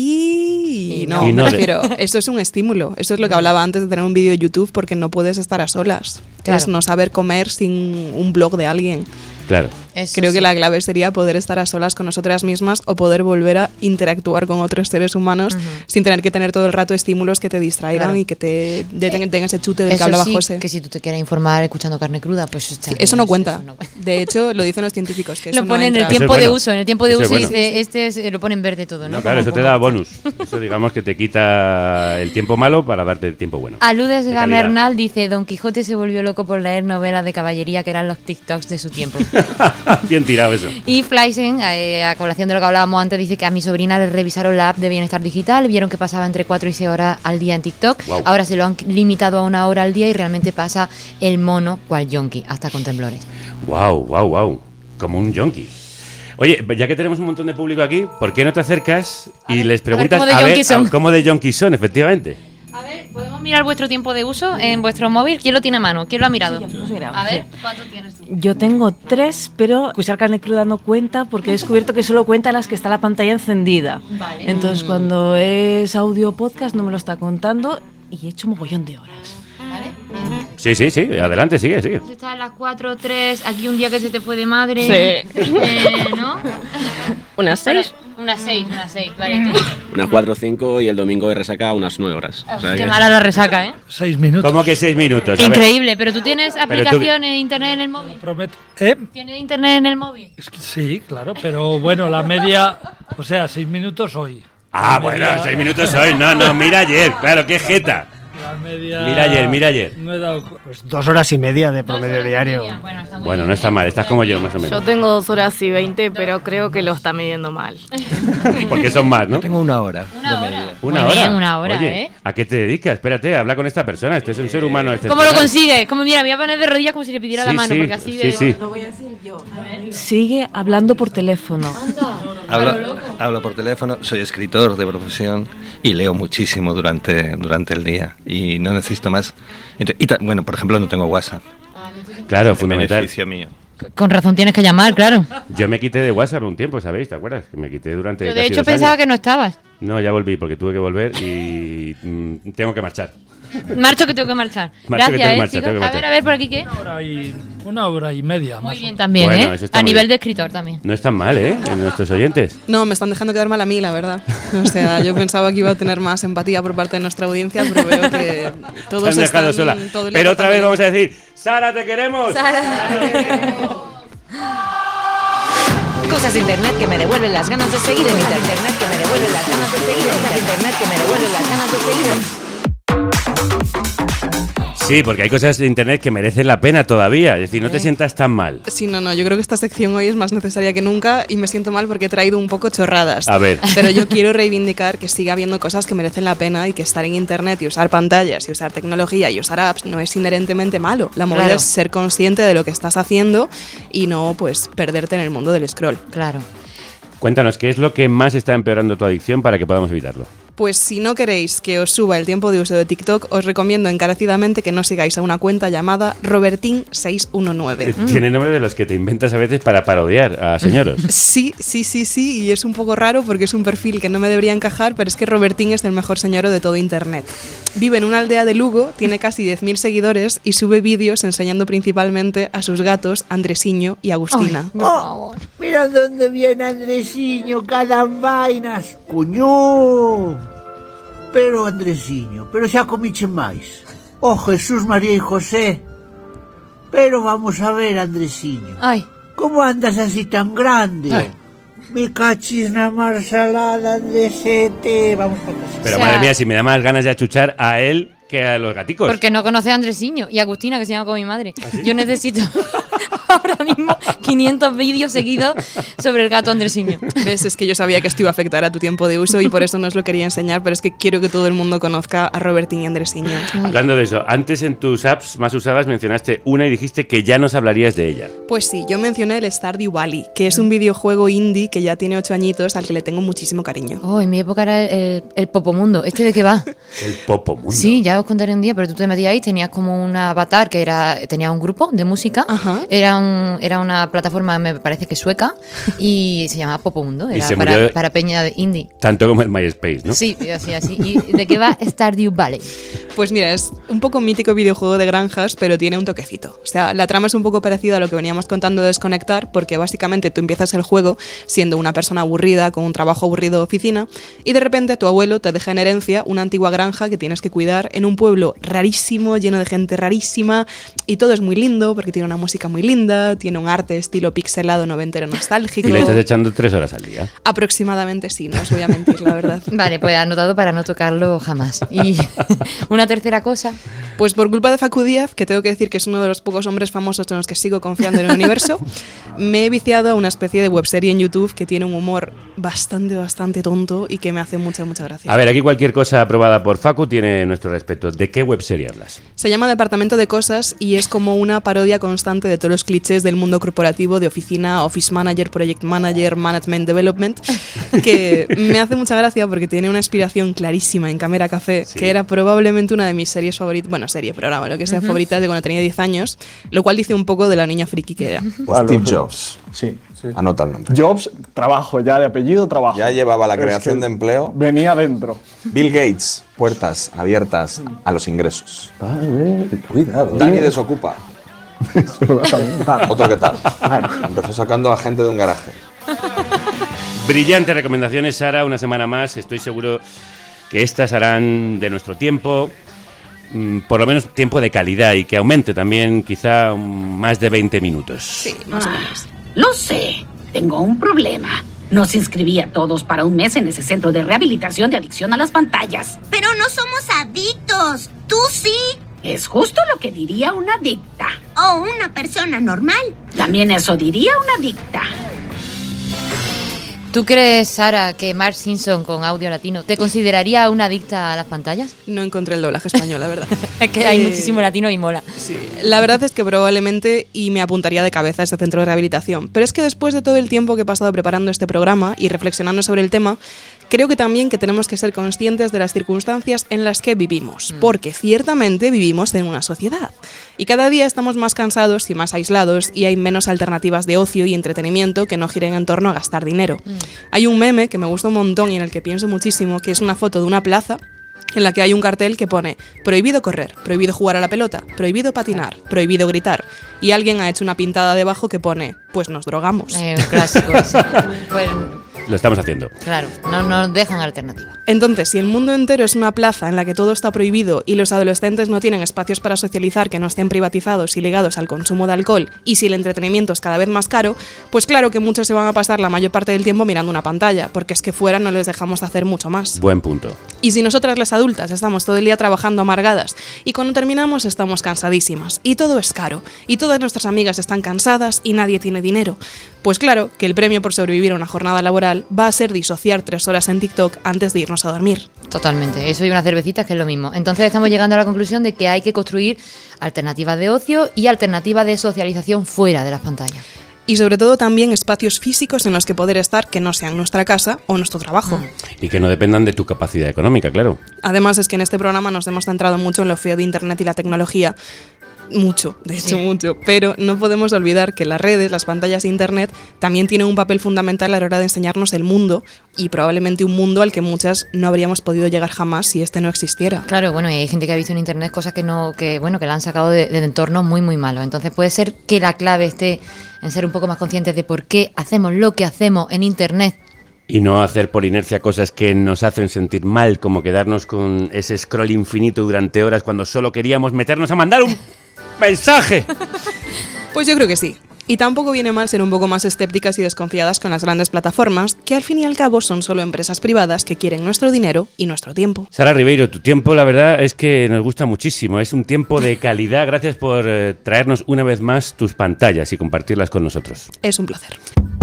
Sí, Y no, no. Y no me de- refiero, esto es un estímulo. Esto es lo que hablaba antes de tener un vídeo de YouTube porque no puedes estar a solas. Claro. es no saber comer sin un blog de alguien. Claro. Eso Creo que sí. la clave sería poder estar a solas con nosotras mismas o poder volver a interactuar con otros seres humanos Ujú. sin tener que tener todo el rato estímulos que te distraigan Claro. y que te de- tengan ese chute del que Eso hablaba sí, José. que si tú te quieres informar escuchando Carne Cruda, pues está Sí, eso bien, no cuenta. De hecho, lo dicen los científicos. Que eso Lo no pone en el entra. Eso es tiempo de bueno. uso, en el tiempo de Eso es uso bueno. dice, este es- lo pone en verde todo, ¿no? No, claro, Como- eso te da bonus. Eso digamos que te quita el tiempo malo para darte el tiempo bueno. Aludes De calidad. Gamernal dice, Don Quijote se volvió loco por leer novelas de caballería que eran los TikToks de su tiempo. Bien tirado eso. Y Flysen, eh, a colación de lo que hablábamos antes, dice que a mi sobrina le revisaron la app de bienestar digital, vieron que pasaba entre cuatro y seis horas al día en TikTok, Guau. ahora se lo han limitado a una hora al día y realmente pasa el mono cual yonki, hasta con temblores. Wow, wow, wow. Como un yonki. Oye, ya que tenemos un montón de público aquí, ¿por qué no te acercas y les preguntas cómo de a ver, yonkis son. a- cómo de yonkis son, efectivamente? A ver, ¿podemos mirar vuestro tiempo de uso en vuestro móvil? ¿Quién lo tiene a mano? ¿Quién lo ha mirado? A ver, ¿cuánto tienes tú? Yo tengo tres, pero escuchar Carne Cruda no cuenta porque he descubierto que solo cuenta las que está la pantalla encendida. Vale. Entonces, cuando es audio podcast no me lo está contando y he hecho mogollón de horas. Sí, sí, sí, adelante, sigue, sigue. Está a las cuatro, tres, aquí un día que se te fue de madre. Sí. Eh, ¿no? ¿Unas seis? Unas seis, unas seis, vale. Unas cuatro o cinco y el domingo de resaca unas nueve horas. O sea Qué que- mala la resaca, ¿eh? Seis minutos. ¿Cómo que seis minutos? A ver. Increíble, pero tú tienes tú- aplicaciones de internet en el móvil. Prometo. ¿Eh? ¿Tienes internet en el móvil? Sí, claro, pero bueno, la media, o sea, seis minutos hoy. Ah, La bueno, media- seis minutos hoy. No, no, mira ayer, claro, qué jeta. La media- Mira ayer, mira ayer. No he dado cu- Pues dos horas y media de promedio diario. Bueno, no está mal, estás como yo, más o Yo menos. tengo dos horas y veinte, pero creo que lo está midiendo mal. Porque son más, ¿no? Tengo una hora. Una hora. Una Muy hora. bien, una hora, Oye, ¿eh? ¿a qué te dedicas? Espérate, habla con esta persona. Este es un ser humano. ¿Cómo lo excepcional. consigues? Como mira, me voy a poner de rodillas como si le pidiera Sí, la mano, sí, porque así sí, de... sí. Lo voy a decir yo. Sigue hablando por teléfono. Hablo, hablo por teléfono, soy escritor de profesión y leo muchísimo durante, durante el día y no necesito más. Ent- Y ta- bueno, por ejemplo, no tengo WhatsApp. Claro, Es fundamental. beneficio mío. Con razón tienes que llamar, claro. Yo me quité de WhatsApp un tiempo, ¿sabéis? ¿Te acuerdas? Que me quité durante. Yo de casi hecho dos pensaba años. que no estabas. No, ya volví porque tuve que volver y mm, tengo que marchar. Marcho que tengo que marchar. Marcho que Gracias, tengo que eh, marchar, chicos. tengo que A ver, marchar. a ver, por aquí qué. Una hora y, una hora y media más. Muy bien también, Bueno, ¿eh? eso está A muy nivel bien. de escritor también. No es tan mal, ¿eh? En nuestros oyentes. No, me están dejando quedar mal a mí, la verdad. O sea, yo pensaba que iba a tener más empatía por parte de nuestra audiencia, pero veo que todos Te han dejado están sola. todo el día Pero otra vez cortando. vamos a decir: ¡Sara, te queremos! Cosas de internet que me devuelven las ganas de seguir en internet, que me devuelven las ganas de seguir en internet, que me devuelven las ganas de seguir en Sí, porque hay cosas de internet que merecen la pena todavía. Es decir, no te sientas tan mal. Sí, no, no, yo creo que esta sección hoy es más necesaria que nunca y me siento mal porque he traído un poco chorradas. A ver. Pero yo quiero reivindicar que siga habiendo cosas que merecen la pena y que estar en internet y usar pantallas y usar tecnología y usar apps no es inherentemente malo. La movida Claro. es ser consciente de lo que estás haciendo y no, pues, perderte en el mundo del scroll. Claro. Cuéntanos, ¿qué es lo que más está empeorando tu adicción para que podamos evitarlo? Pues si no queréis que os suba el tiempo de uso de TikTok, os recomiendo encarecidamente que no sigáis a una cuenta llamada Robertín seis uno nueve. Tiene nombre de los que te inventas a veces para parodiar a señoros. Sí, sí, sí, sí, y es un poco raro porque es un perfil que no me debería encajar, pero es que Robertín es el mejor señoro de todo internet. Vive en una aldea de Lugo, tiene casi diez mil seguidores y sube vídeos enseñando principalmente a sus gatos Andresiño y Agustina. Oh, mira dónde viene Andresiño, cada vainas. Cuñú. Pero Andresiño, pero xa comiche máis. Oh, Jesús, María y José. Pero vamos a ver, Andresiño. Ay. ¿Cómo andas así tan grande? Ay. Me cachis na mar salada, Andresete. Vamos para casa. Pero O sea- madre mía, si me da más ganas de achuchar a él que a los gaticos. Porque no conoce a Andresiño y a Agustina, que se llama como mi madre. ¿Ah, Yo necesito ahora mismo quinientos vídeos seguidos sobre el gato Andresiño. ¿Ves? Es que yo sabía que esto iba a afectar a tu tiempo de uso y por eso no os lo quería enseñar, pero es que quiero que todo el mundo conozca a Robertín y Andresiño. Hablando de eso, antes en tus apps más usadas mencionaste una y dijiste que ya nos hablarías de ella. Pues sí, yo mencioné el Stardew Valley, que es un videojuego indie que ya tiene ocho añitos al que le tengo muchísimo cariño. Oh, en mi época era el, el, el Popomundo. ¿Este de qué va? El Popo Mundo. Sí, ya os contaré un día, pero tú te metías ahí, tenías como un avatar que era tenía un grupo de música, era era, un, era una plataforma, me parece que sueca, y se llamaba Popomundo, era para, murió... para peña de indie. Tanto como el MySpace, ¿no? Sí, así, así. ¿Y de qué va Stardew Valley? Pues mira, es un poco mítico videojuego de granjas, pero tiene un toquecito. O sea, la trama es un poco parecida a lo que veníamos contando de Desconectar, porque básicamente tú empiezas el juego siendo una persona aburrida, con un trabajo aburrido de oficina, y de repente tu abuelo te deja en herencia una antigua granja que tienes que cuidar en un pueblo rarísimo, lleno de gente rarísima, y todo es muy lindo, porque tiene una música muy linda, tiene un arte estilo pixelado noventero nostálgico. ¿Y le estás echando tres horas al día? Aproximadamente sí, no os voy a mentir, la verdad. Vale, pues anotado para no tocarlo jamás. Y una tercera cosa. Pues por culpa de Facu Díaz, que tengo que decir que es uno de los pocos hombres famosos en los que sigo confiando en el universo, me he viciado a una especie de webserie en YouTube que tiene un humor bastante, bastante tonto y que me hace mucha, mucha gracia. A ver, aquí cualquier cosa aprobada por Facu tiene nuestro respeto. ¿De qué webserie hablas? Se llama Departamento de Cosas y es como una parodia constante de todos los clichés del mundo corporativo, de oficina, office manager, project manager, management development, que me hace mucha gracia porque tiene una inspiración clarísima en Cámara Café, sí. que era probablemente una de mis series favoritas, bueno, serie, programa, lo que sea, uh-huh. favoritas de cuando tenía diez años, lo cual dice un poco de la niña friki que era. Steve Jobs. Sí, sí. Anota el nombre. Jobs, trabajo ya, de apellido, trabajo. Ya llevaba la Es creación que de empleo. Venía dentro. Bill Gates, puertas abiertas a los ingresos. Vale, cuidado. Dani desocupa. Otro que tal. Empezó sacando a gente de un garaje. Brillantes recomendaciones, Sara, una semana más. Estoy seguro que estas harán de nuestro tiempo, mmm, por lo menos tiempo de calidad y que aumente también quizá um, más de veinte minutos. Sí, más o menos. Lo sé, tengo un problema. Nos inscribí a todos para un mes en ese centro de rehabilitación de adicción a las pantallas. Pero no somos adictos, tú sí. Es justo lo que diría una adicta. O una persona normal. También eso diría una adicta. ¿Tú crees, Sara, que Mark Simpson con audio latino te consideraría una adicta a las pantallas? No encontré el doblaje español, la verdad. Es que hay eh, muchísimo latino y mola. Sí. La verdad es que probablemente y me apuntaría de cabeza a este centro de rehabilitación. Pero es que después de todo el tiempo que he pasado preparando este programa y reflexionando sobre el tema, creo que también que tenemos que ser conscientes de las circunstancias en las que vivimos, mm. porque ciertamente vivimos en una sociedad. Y cada día estamos más cansados y más aislados y hay menos alternativas de ocio y entretenimiento que no giren en torno a gastar dinero. Mm. Hay un meme que me gusta un montón y en el que pienso muchísimo, que es una foto de una plaza en la que hay un cartel que pone prohibido correr, prohibido jugar a la pelota, prohibido patinar, prohibido gritar. Y alguien ha hecho una pintada debajo que pone pues nos drogamos. Eh, un clásico ese. Pues, lo estamos haciendo. Claro, no nos dejan alternativa. Entonces, si el mundo entero es una plaza en la que todo está prohibido y los adolescentes no tienen espacios para socializar que no estén privatizados y ligados al consumo de alcohol, y si el entretenimiento es cada vez más caro, pues claro que muchos se van a pasar la mayor parte del tiempo mirando una pantalla, porque es que fuera no les dejamos hacer mucho más. Buen punto. Y si nosotras las adultas estamos todo el día trabajando amargadas y cuando terminamos estamos cansadísimas y todo es caro y todas nuestras amigas están cansadas y nadie tiene dinero, pues claro que el premio por sobrevivir a una jornada laboral va a ser disociar tres horas en TikTok antes de irnos a dormir. Totalmente, eso y unas cervecitas que es lo mismo. Entonces estamos llegando a la conclusión de que hay que construir alternativas de ocio y alternativas de socialización fuera de las pantallas. Y sobre todo también espacios físicos en los que poder estar que no sean nuestra casa o nuestro trabajo. Y que no dependan de tu capacidad económica, claro. Además es que en este programa nos hemos centrado mucho en lo feo de Internet y la tecnología. Mucho, de hecho sí. mucho, pero no podemos olvidar que las redes, las pantallas de Internet también tienen un papel fundamental a la hora de enseñarnos el mundo y probablemente un mundo al que muchas no habríamos podido llegar jamás si este no existiera. Claro, bueno, y hay gente que ha visto en Internet cosas que no, que bueno, que la han sacado de, de entornos muy muy malos. Entonces puede ser que la clave esté en ser un poco más conscientes de por qué hacemos lo que hacemos en Internet. Y no hacer por inercia cosas que nos hacen sentir mal, como quedarnos con ese scroll infinito durante horas cuando solo queríamos meternos a mandar un mensaje. Pues yo creo que sí. Y tampoco viene mal ser un poco más escépticas y desconfiadas con las grandes plataformas, que al fin y al cabo son solo empresas privadas que quieren nuestro dinero y nuestro tiempo. Sara Ribeiro, tu tiempo la verdad es que nos gusta muchísimo. Es un tiempo de calidad. Gracias por eh, traernos una vez más tus pantallas y compartirlas con nosotros. Es un placer.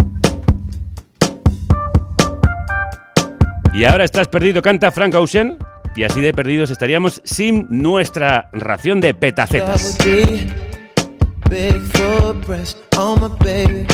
Y ahora estás perdido, canta Frank Ocean. Y así de perdidos estaríamos sin nuestra ración de petacetas. Big footprints on my baby.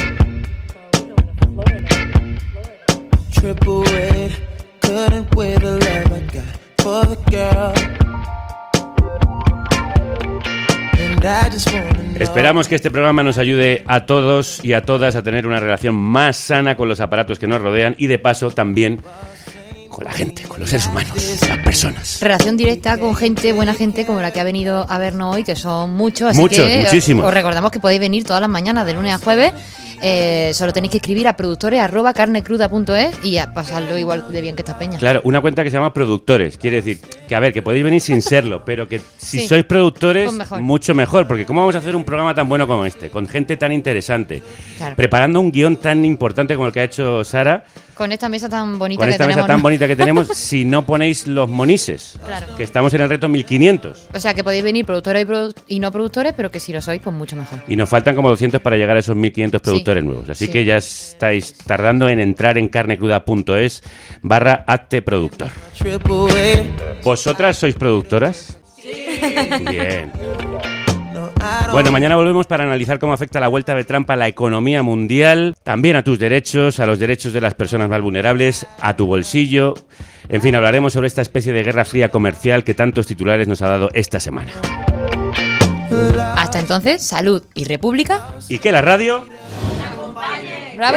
Triple weight, couldn't weigh the love I got for the girl. And I just wanna know. Esperamos que este programa nos ayude a todos y a todas a tener una relación más sana con los aparatos que nos rodean y de paso también con la gente, con los seres humanos, las personas. Relación directa con gente, buena gente, como la que ha venido a vernos hoy, que son muchos. Así Muchos, que muchísimos. Os recordamos que podéis venir todas las mañanas, de lunes a jueves. Eh, solo tenéis que escribir a productores arroba carnecruda punto es y a pasarlo igual de bien que esta peña. Claro, una cuenta que se llama Productores. Quiere decir que, a ver, que podéis venir sin serlo, pero que si Sí. sois productores, Pues mejor. mucho mejor. Porque ¿cómo vamos a hacer un programa tan bueno como este? Con gente tan interesante. Claro. Preparando un guión tan importante como el que ha hecho Sara. Con esta mesa tan bonita Con que esta mesa tenemos, tan ¿no? bonita que tenemos, si no ponéis los monises. Claro. Que estamos en el reto mil quinientos. O sea, que podéis venir productores y, produ- y no productores, pero que si lo sois, pues mucho mejor. Y nos faltan como doscientos para llegar a esos mil quinientos productores nuevos. Así sí. que ya estáis tardando en entrar en carnecruda.es barra hazte productor. ¿Vosotras sois productoras? Bien. Bueno, mañana volvemos para analizar cómo afecta la vuelta de Trump a la economía mundial, también a tus derechos, a los derechos de las personas más vulnerables, a tu bolsillo. En fin, hablaremos sobre esta especie de guerra fría comercial que tantos titulares nos ha dado esta semana. Hasta entonces, salud y república. ¿Y qué, la radio? ¡Bravo!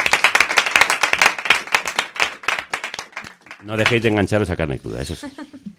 No dejéis de engancharos a Carne Cruda, eso sí.